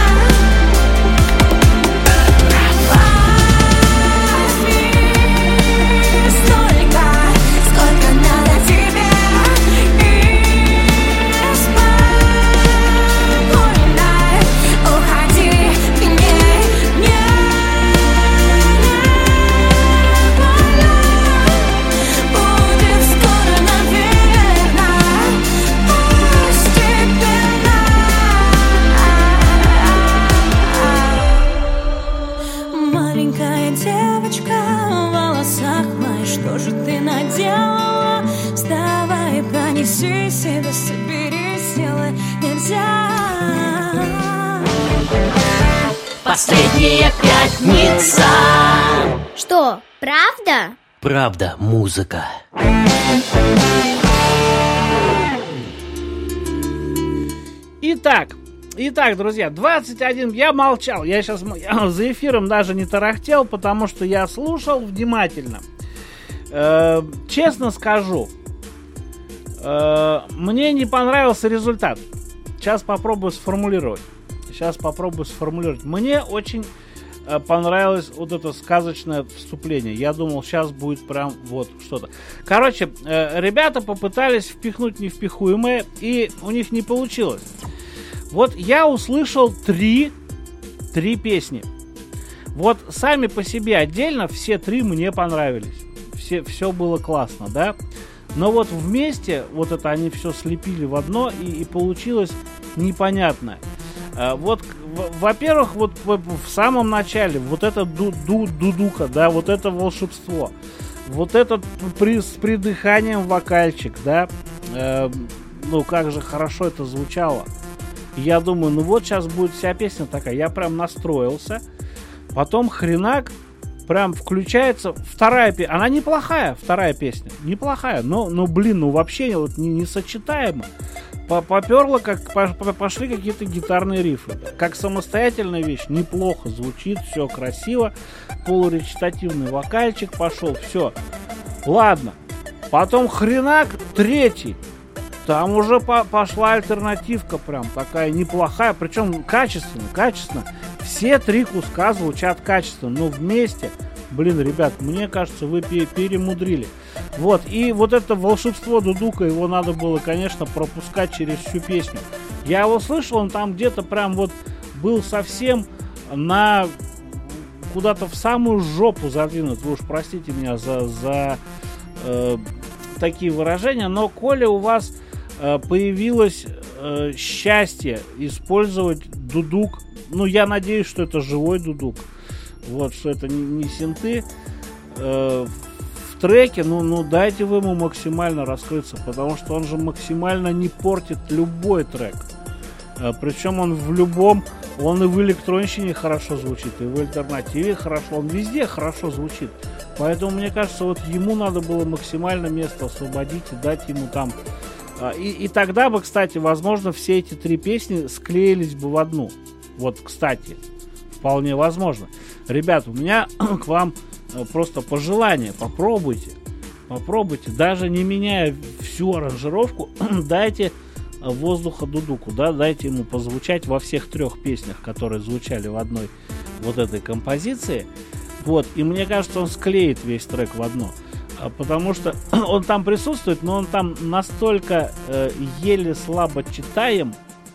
Пронеси себя, собери силы, нельзя. Последняя пятница. Что, правда? Правда, музыка. Итак, итак, друзья, двадцать один, я молчал, я сейчас я за эфиром даже не тарахтел, потому что я слушал внимательно. Э, честно скажу, э, мне не понравился результат. Сейчас попробую сформулировать. Сейчас попробую сформулировать. Мне очень э, понравилось вот это сказочное вступление. Я думал, сейчас будет прям вот что-то. Короче, э, ребята попытались впихнуть невпихуемое, и у них не получилось. Вот я услышал три, три песни. Вот сами по себе отдельно все три мне понравились. Все, все было классно, да? Но вот вместе, вот это они все слепили в одно, и, и получилось непонятное. Вот в, во-первых, вот в самом начале вот это ду- ду- дудука, да, вот это волшебство, вот этот при, с придыханием вокальчик, да, э, ну как же хорошо это звучало. Я думаю, ну вот сейчас будет вся песня такая. Я прям настроился. Потом хренак прям включается вторая песня. Она неплохая, вторая песня. Неплохая, но, но блин, ну вообще вот не, несочетаемо. Поперло, как пошли какие-то гитарные рифы. Как самостоятельная вещь, неплохо звучит, все красиво. Полуречитативный вокальчик пошел, все. Ладно. Потом хренак третий. Там уже по- пошла альтернативка прям такая неплохая, причем качественно, качественно. Все три куска звучат качественно, но вместе, блин, ребят, мне кажется, вы пе- перемудрили. Вот, и вот это волшебство дудука, его надо было, конечно, пропускать через всю песню. Я его слышал, он там где-то прям вот был совсем на... куда-то в самую жопу задвинут. Вы уж простите меня за, за э, такие выражения, но коли у вас появилось э, счастье использовать дудук. Ну, я надеюсь, что это живой дудук. Вот, что это не, не синты. Э, в треке, ну, ну, дайте вы ему максимально раскрыться, потому что он же максимально не портит любой трек. Э, причем он в любом, он и в электронщине хорошо звучит, и в альтернативе хорошо, он везде хорошо звучит. Поэтому, мне кажется, вот ему надо было максимально место освободить и дать ему там. И, и тогда бы, кстати, возможно, все эти три песни склеились бы в одну. Вот, кстати, вполне возможно. Ребят, у меня к вам просто пожелание. Попробуйте. Попробуйте. Даже не меняя всю аранжировку, дайте воздуха дудуку. Да? Дайте ему позвучать во всех трех песнях, которые звучали в одной вот этой композиции. Вот. И мне кажется, он склеит весь трек в одно. Потому что он там присутствует, но он там настолько э, еле слабо читаем,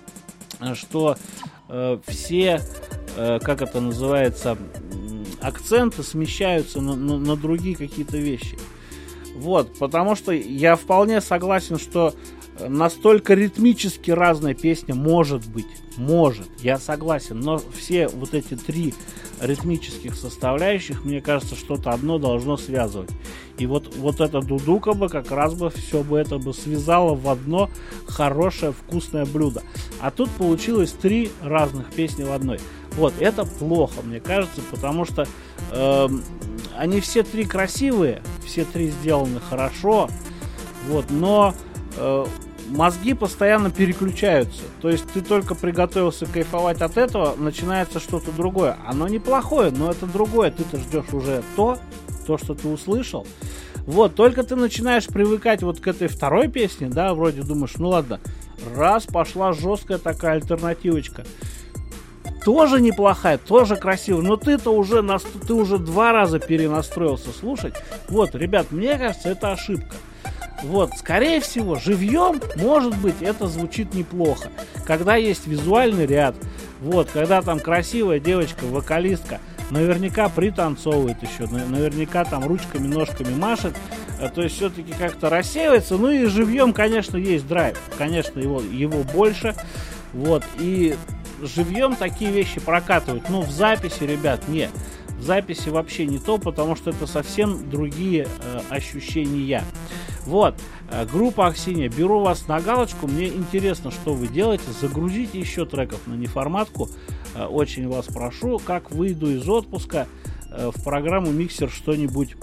что э, все, э, как это называется, акценты смещаются на, на, на другие какие-то вещи. Вот, потому что я вполне согласен, что настолько ритмически разная песня может быть, может, я согласен, но все вот эти три ритмических составляющих, мне кажется, что-то одно должно связывать. И вот, вот эта дудука бы как раз бы все бы это бы связало в одно хорошее вкусное блюдо. А тут получилось три разных песни в одной. Вот, это плохо, мне кажется, потому что э, они все три красивые, все три сделаны хорошо, вот, но э, мозги постоянно переключаются. То есть ты только приготовился кайфовать от этого, начинается что-то другое. Оно неплохое, но это другое. Ты-то ждешь уже то, то, что ты услышал. Вот, только ты начинаешь привыкать вот к этой второй песне, да, вроде думаешь, ну ладно, раз пошла жесткая такая альтернативочка. Тоже неплохая, тоже красивая, но ты-то уже, на, ты уже два раза перенастроился слушать. Вот, ребят, мне кажется, это ошибка. Вот, скорее всего, живьем, может быть, это звучит неплохо. Когда есть визуальный ряд, вот, когда там красивая девочка, вокалистка, наверняка пританцовывает еще, наверняка там ручками, ножками машет, то есть все-таки как-то рассеивается. Ну и живьем, конечно, есть драйв, конечно, его, его больше, вот, и живьем такие вещи прокатывают. Но в записи, ребят, нет. В записи вообще не то, потому что это совсем другие э, ощущения. Вот, э, группа Аксинья, беру вас на галочку. Мне интересно, что вы делаете. Загрузите еще треков на неформатку. Э, очень вас прошу. Как выйду из отпуска, э, в программу Миксер что-нибудь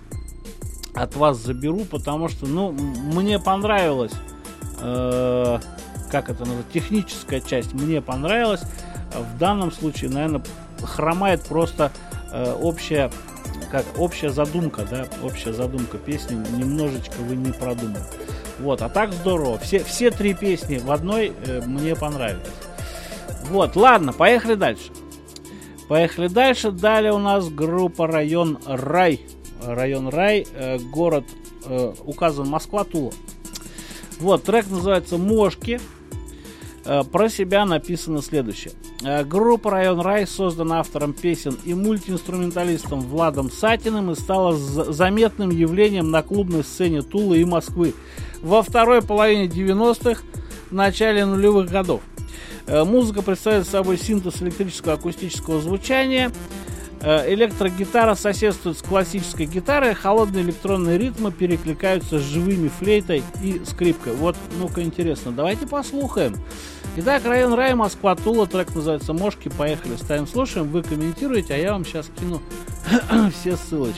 от вас заберу, потому что, ну, мне понравилось, э, как это называется, техническая часть мне понравилась. В данном случае, наверное, хромает просто э, общая, как общая задумка, да, общая задумка песни немножечко вы не продумали. Вот, а так здорово. Все, все три песни в одной э, мне понравились. Вот, ладно, поехали дальше. Поехали дальше. Далее у нас группа Район Рай. Район Рай, э, город э, указан Москва-Тула. Вот, трек называется «Мошки». Про себя написано следующее. Группа Район Рай создана автором песен и мультиинструменталистом Владом Сатиным и стала заметным явлением на клубной сцене Тулы и Москвы во второй половине девяностых, начале нулевых годов. Музыка представляет собой синтез электрического акустического звучания. Электрогитара соседствует с классической гитарой, холодные электронные ритмы перекликаются с живыми флейтой и скрипкой. Вот, ну-ка, интересно, давайте послушаем. Итак, район Рай, Москва, Тула, трек называется «Мошки». Поехали, ставим, слушаем, вы комментируете, а я вам сейчас кину все ссылочки.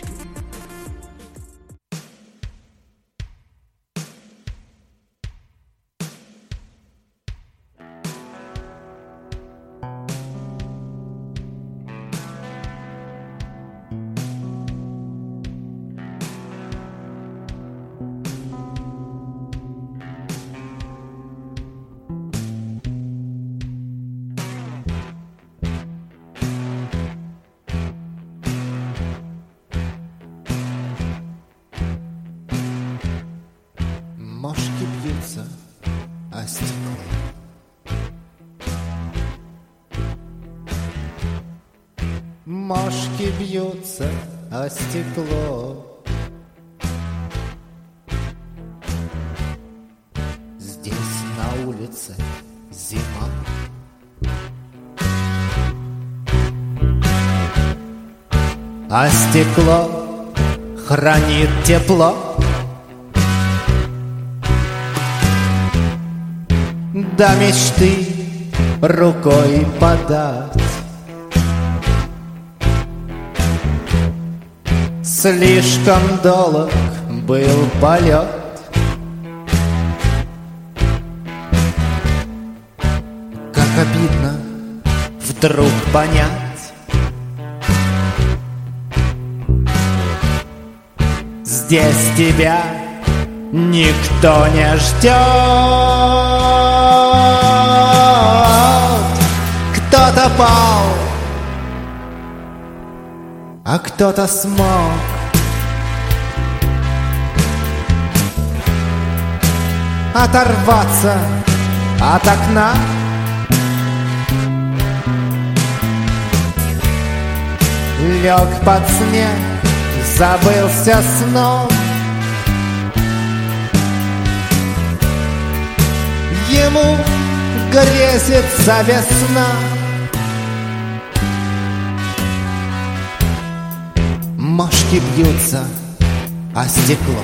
Мошки бьются о стекло. Мошки бьются о стекло. Здесь на улице зима. А стекло хранит тепло. До мечты рукой подать. Слишком долг был полет. Как обидно вдруг понять. Здесь тебя никто не ждет. Кто-то пал, а кто-то смог. Оторваться от окна. Лег под снег, забылся сном. Ему грезится весна. Мошки бьются о стекло.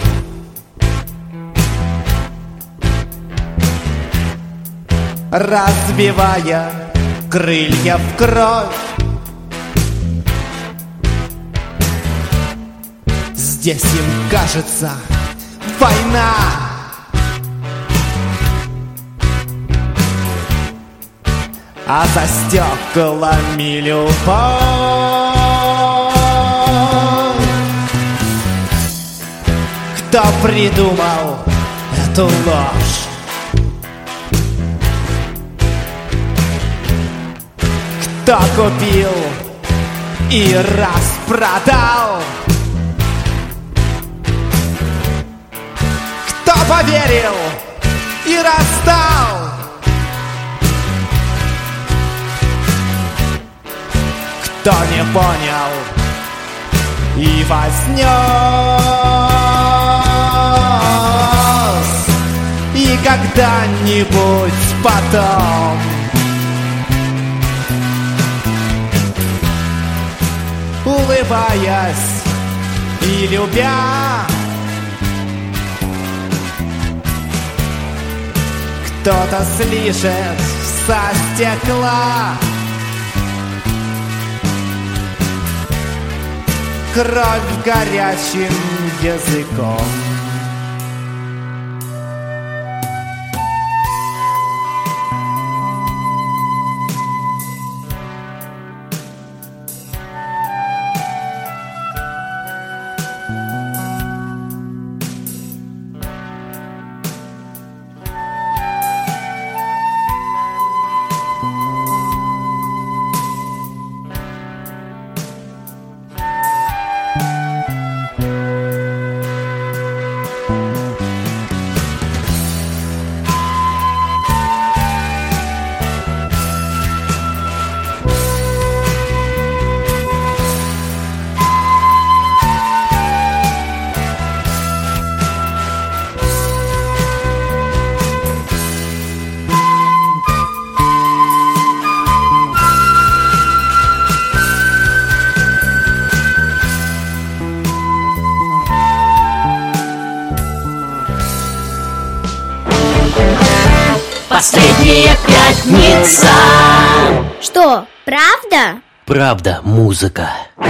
Разбивая крылья в кровь. Здесь им кажется война. А за стеклами любовь. Кто придумал эту ложь? Кто купил и распродал? Кто поверил и раздал? Кто не понял и вознес? И когда-нибудь потом улыбаясь и любя, кто-то слижет со стекла кровь горячим языком. последняя пятница. Что, правда? Правда, музыка.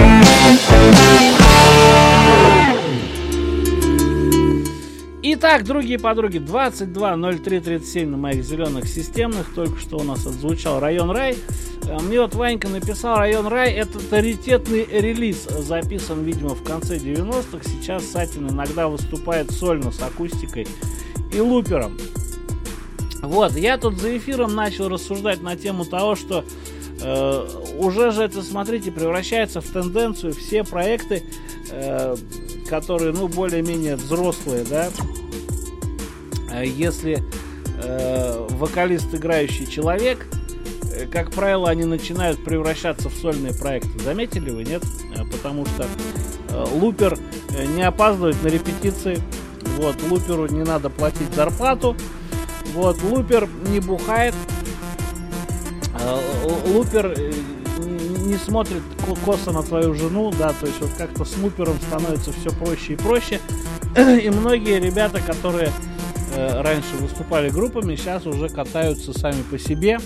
Итак, другие подруги, двадцать два ноль три тридцать семь на моих зеленых системных. Только что у нас отзвучал «Район Рай». Мне вот Ванька написал: «Район Рай» — это раритетный релиз, записан, видимо, в конце девяностых. Сейчас Сатин иногда выступает сольно с акустикой и лупером. Вот, я тут за эфиром начал рассуждать на тему того, что э, уже же это, смотрите, превращается в тенденцию. Все проекты, э, которые, ну, более-менее взрослые, да, если э, вокалист играющий человек, э, как правило, они начинают превращаться в сольные проекты. Заметили вы, нет? Потому что э, лупер не опаздывает на репетиции, вот, луперу не надо платить зарплату, вот, лупер не бухает, э, лупер не смотрит косо на твою жену, да, то есть вот как-то с лупером становится все проще и проще. И многие ребята, которые э, раньше выступали группами, сейчас уже катаются сами по себе,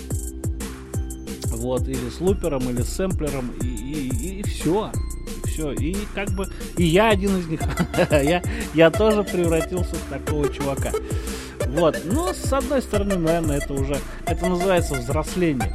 вот, или с лупером, или с сэмплером, и, и, и все, и все, и как бы, и я один из них, я, я тоже превратился в такого чувака, вот, но с одной стороны, наверное, это уже, это называется взросление.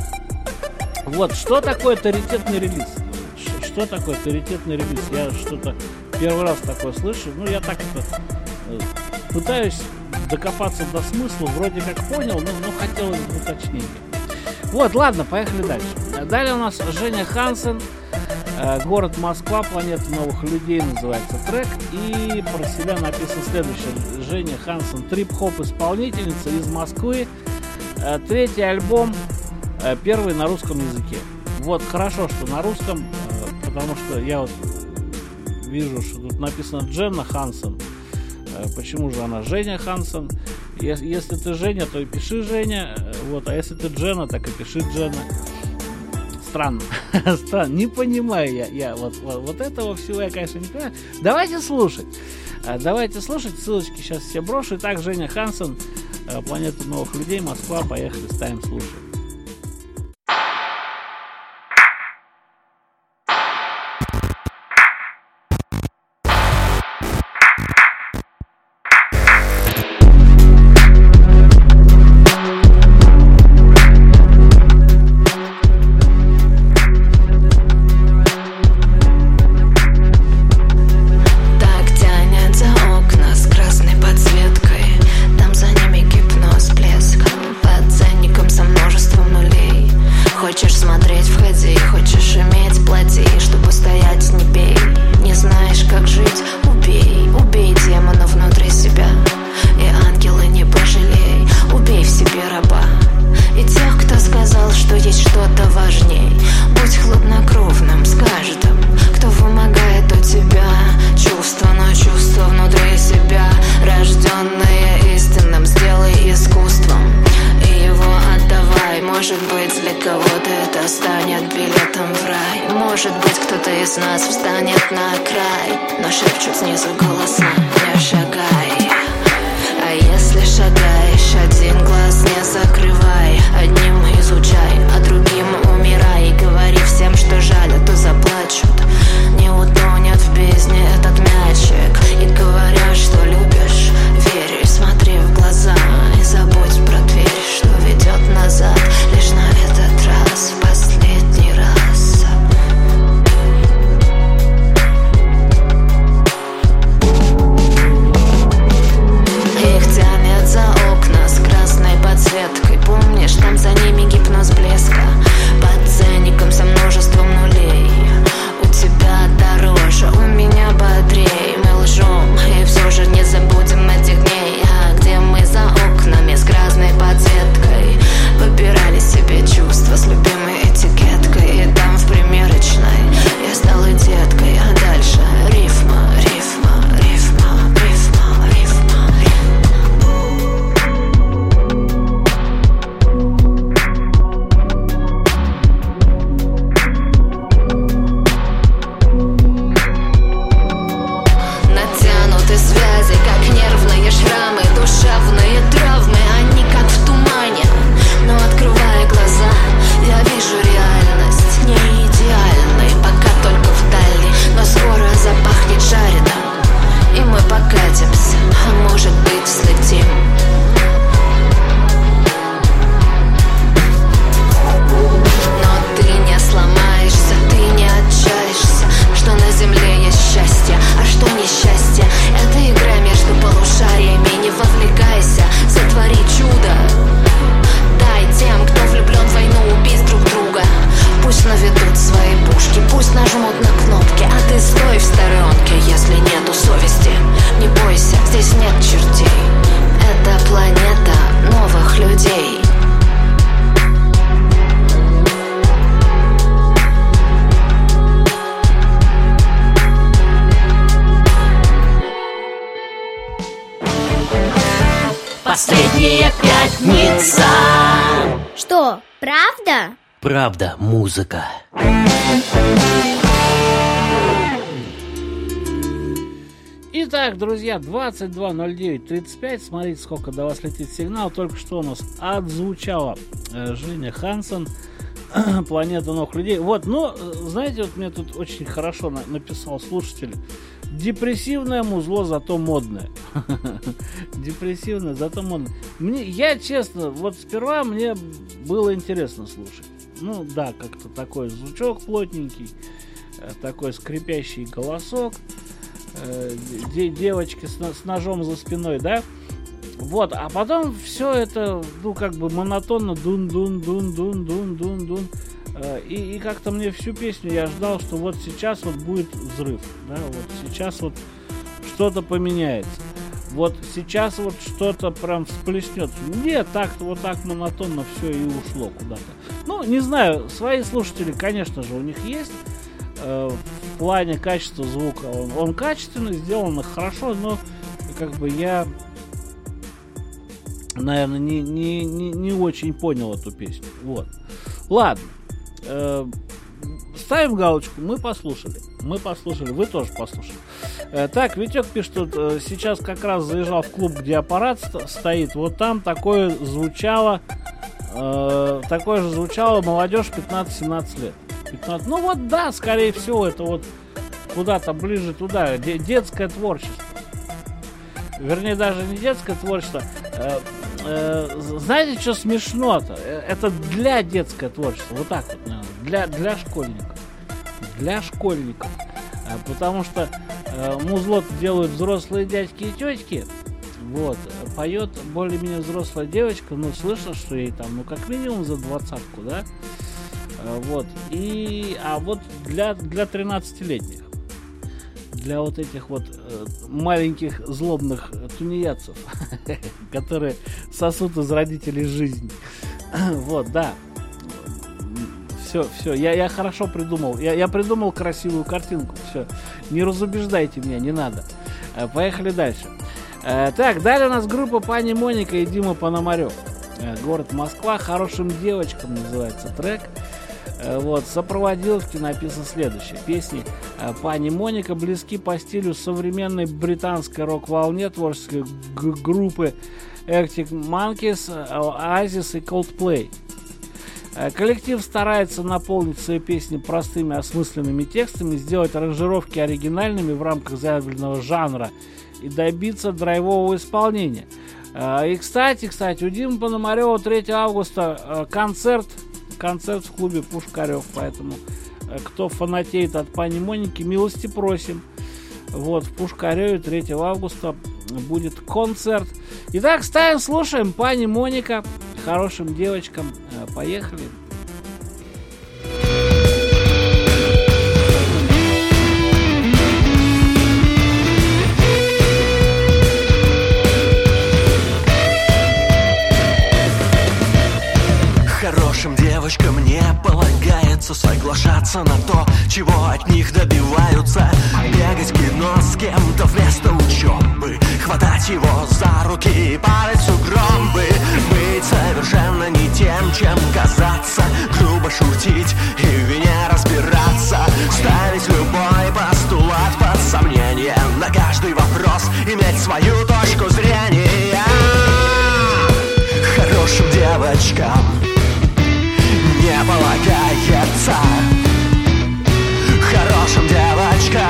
Вот, что такое раритетный релиз? Ш- что такое раритетный релиз? Я что-то первый раз такое слышу. Ну, я так это э, пытаюсь докопаться до смысла. Вроде как понял, но, но хотелось бы уточнения. Вот, ладно, поехали дальше. Далее у нас Женя Хансен. Э, город Москва, планета новых людей называется трек. И про себя написано следующее. Женя Хансен, трип-хоп исполнительница из Москвы. Э, третий альбом. Первый на русском языке. Вот, хорошо, что на русском, потому что я вот вижу, что тут написано Дженна Хансен. Почему же она Женя Хансен? Если ты Женя, то и пиши Женя. Вот, а если ты Дженна, так и пиши Дженна. Странно. Странно. Не понимаю я. я вот, вот, вот этого всего я, конечно, не понимаю. Давайте слушать. Давайте слушать. Ссылочки сейчас все брошу. Итак, Женя Хансен, планета новых людей, Москва. Поехали, ставим, слушать. Последний раз. последняя пятница. Что, правда? Правда, музыка. Итак, друзья, двадцать два ноль девять тридцать пять. Смотрите, сколько до вас летит сигнал. Только что у нас отзвучала э, Женя Хансен, «Планета новых людей». Вот, ну, знаете, вот мне тут очень хорошо на- написал слушатель. Депрессивное музло, зато модное. Депрессивное, зато модное. Мне, я, честно, вот сперва мне было интересно слушать. Ну, да, как-то такой звучок плотненький, такой скрипящий голосок. Де- девочки с, с ножом за спиной, да? Вот, а потом все это, ну, как бы монотонно дун-дун-дун-дун-дун-дун-дун. И, и как-то мне всю песню я ждал, что вот сейчас вот будет взрыв, да, вот сейчас вот что-то поменяется. Вот сейчас вот что-то прям всплеснет. Нет, так-то вот так монотонно все и ушло куда-то. Ну, не знаю, свои слушатели, конечно же, у них есть. В плане качества звука он, он качественный, сделано хорошо, но как бы я, наверное, не, не, не, не очень понял эту песню. Вот. Ладно. Э, ставим галочку. Мы послушали. Мы послушали. Вы тоже послушали. Э, так, Витек пишет, тут, э, сейчас как раз заезжал в клуб, где аппарат ст- стоит. Вот там такое звучало, э, такое же звучало молодежь пятнадцать-семнадцать лет. пятнадцать. Ну вот да, скорее всего, это вот куда-то ближе туда, де- детское творчество. Вернее, даже не детское творчество. Э, э, знаете, что смешно-то? Это для детское творчество. Вот так вот, наверное. Для, для школьников. Для школьников. Э, потому что э, музло делают взрослые дядьки и тетки. Вот. Поет более-менее взрослая девочка. Ну, слышно, что ей там, ну, как минимум за двадцатку, да? Э, вот. И... А вот для, для тринадцатилетних. Для вот этих вот э, маленьких злобных тунеядцев, которые сосут из родителей жизнь. Вот, да. Все, все, я, я хорошо придумал. Я, я придумал красивую картинку. Все. Не разубеждайте меня, не надо. Э, поехали дальше. Э, так, далее у нас группа Пани Моника и Дима Пономарев. Э, город Москва. Хорошим девочкам называется трек. Вот, в сопроводиловке написано следующее. Песни Пани Моника близки по стилю современной британской рок-волне творческой г- группы Arctic Monkeys, Oasis и Coldplay. Коллектив старается наполнить свои песни простыми осмысленными текстами, сделать аранжировки оригинальными в рамках заявленного жанра и добиться драйвового исполнения. И, кстати, кстати, у Димы Пономарева третьего августа концерт Концерт в клубе Пушкарев, поэтому кто фанатеет от Пани Моники, милости просим. Вот, в Пушкареве третьего августа будет концерт. Итак, ставим, слушаем Пани Моника, хорошим девочкам. Поехали. Хорошим девочкам не полагается соглашаться на то, чего от них добиваются. Бегать в кино с кем-то вместо учебы, хватать его за руки и падать в сугробы. Быть совершенно не тем, чем казаться, грубо шутить и в вине разбираться. Ставить любой постулат под сомнение, на каждый вопрос иметь свою точку зрения. Хорошим девочкам не полагается, хорошим девочкам.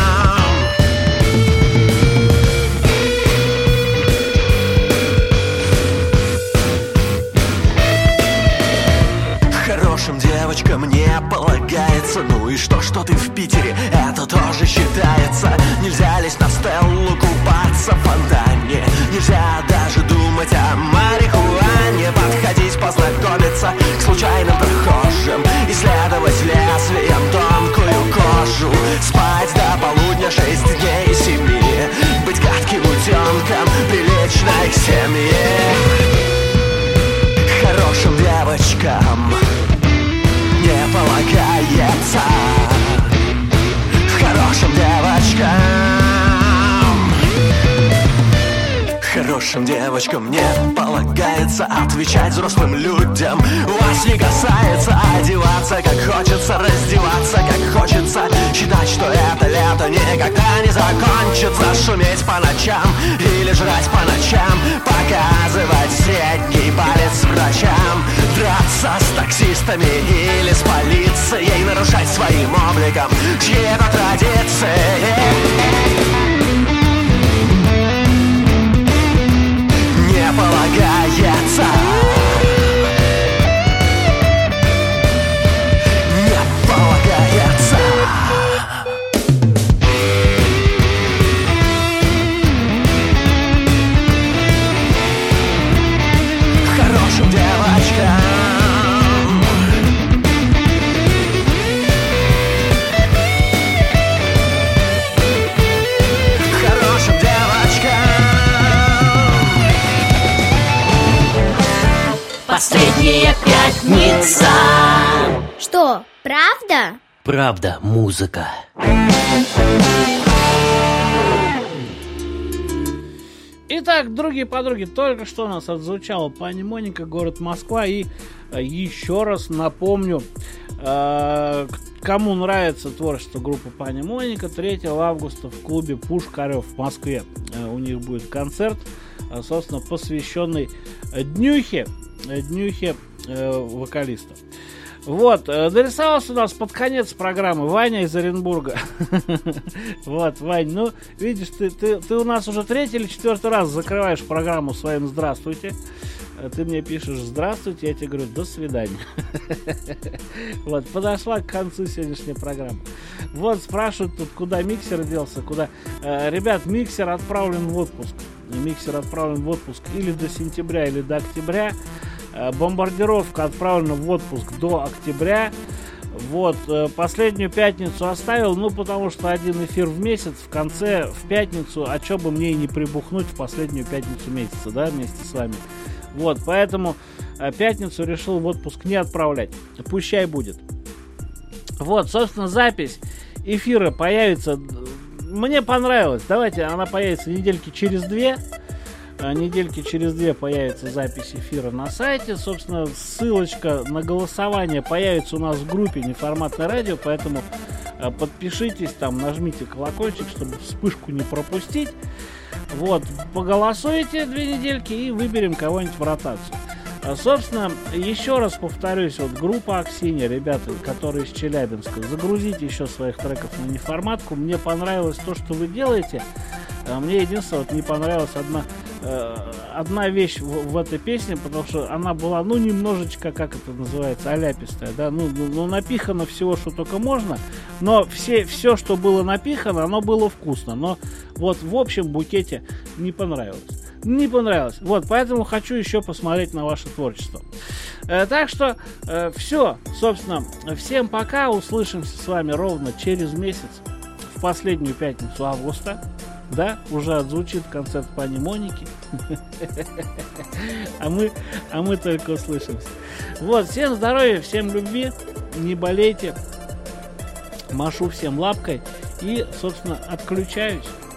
Хорошим девочкам не полагается. Ну и что, что ты в Питере, это тоже считается. Нельзя лезть на стеллу, купаться в фонтане. Нельзя даже думать о марихуане. Подходить поздно Хорошим девочкам не полагается отвечать взрослым людям. Вас не касается одеваться, как хочется, раздеваться, как хочется, считать, что это лето никогда не закончится. Шуметь по ночам или жрать по ночам, показывать средний палец врачам, драться с таксистами или с полицией, нарушать своим обликом чьи-то традиции. Не полагается. Не полагается. Хорошим девочкам. Хорошим девочкам. Последняя пятница. Что, правда? Правда, музыка. Итак, другие подруги, только что у нас отзвучала Пани Моника, город Москва. И э, еще раз напомню, э, кому нравится творчество группы Пани Моника, третьего августа в клубе Пушкарев в Москве. Э, у них будет концерт, э, собственно, посвященный Днюхе, Днюхе э, вокалиста. Вот, э, дорисовался у нас под конец программы Ваня из Оренбурга. Вот, Вань, ну, видишь, ты, ты, ты у нас уже третий или четвертый раз закрываешь программу своим «Здравствуйте». Ты мне пишешь «Здравствуйте», я тебе говорю «До свидания». Вот, подошла к концу сегодняшняя программа. Вот, спрашивают тут, куда миксер делся, куда... Ребят, миксер отправлен в отпуск. Миксер отправлен в отпуск или до сентября, или до октября. Бомбардировка отправлена в отпуск до октября. Вот, последнюю пятницу оставил, ну, потому что один эфир в месяц, в конце, в пятницу, а чё бы мне и не прибухнуть в последнюю пятницу месяца, да, вместе с вами. Вот, поэтому пятницу решил в отпуск не отправлять, пущай будет. Вот, собственно, запись эфира появится, мне понравилось, давайте, она появится недельки через две. Недельки через две появится запись эфира на сайте. Собственно, ссылочка на голосование появится у нас в группе «Неформатное радио», поэтому подпишитесь там, нажмите колокольчик, чтобы вспышку не пропустить. Вот, поголосуйте две недельки и выберем кого-нибудь в ротацию. Собственно, еще раз повторюсь, вот группа Аксинья, ребята, которые из Челябинска, загрузите еще своих треков на неформатку. Мне понравилось то, что вы делаете. Мне единственное, вот не понравилась одна, э, одна вещь в, в этой песне, потому что она была, ну, немножечко, как это называется, аляпистая, да, ну, ну, напихано всего, что только можно, но все, все, что было напихано, оно было вкусно, но вот в общем букете не понравилось. Не понравилось. Вот, поэтому хочу еще посмотреть на ваше творчество. Э, так что э, все, собственно, всем пока, услышимся с вами ровно через месяц, в последнюю пятницу августа. Да, уже отзвучит концерт Пани Моники. А мы, а мы только услышимся. Вот, всем здоровья, всем любви, не болейте. Машу всем лапкой и, собственно, отключаюсь.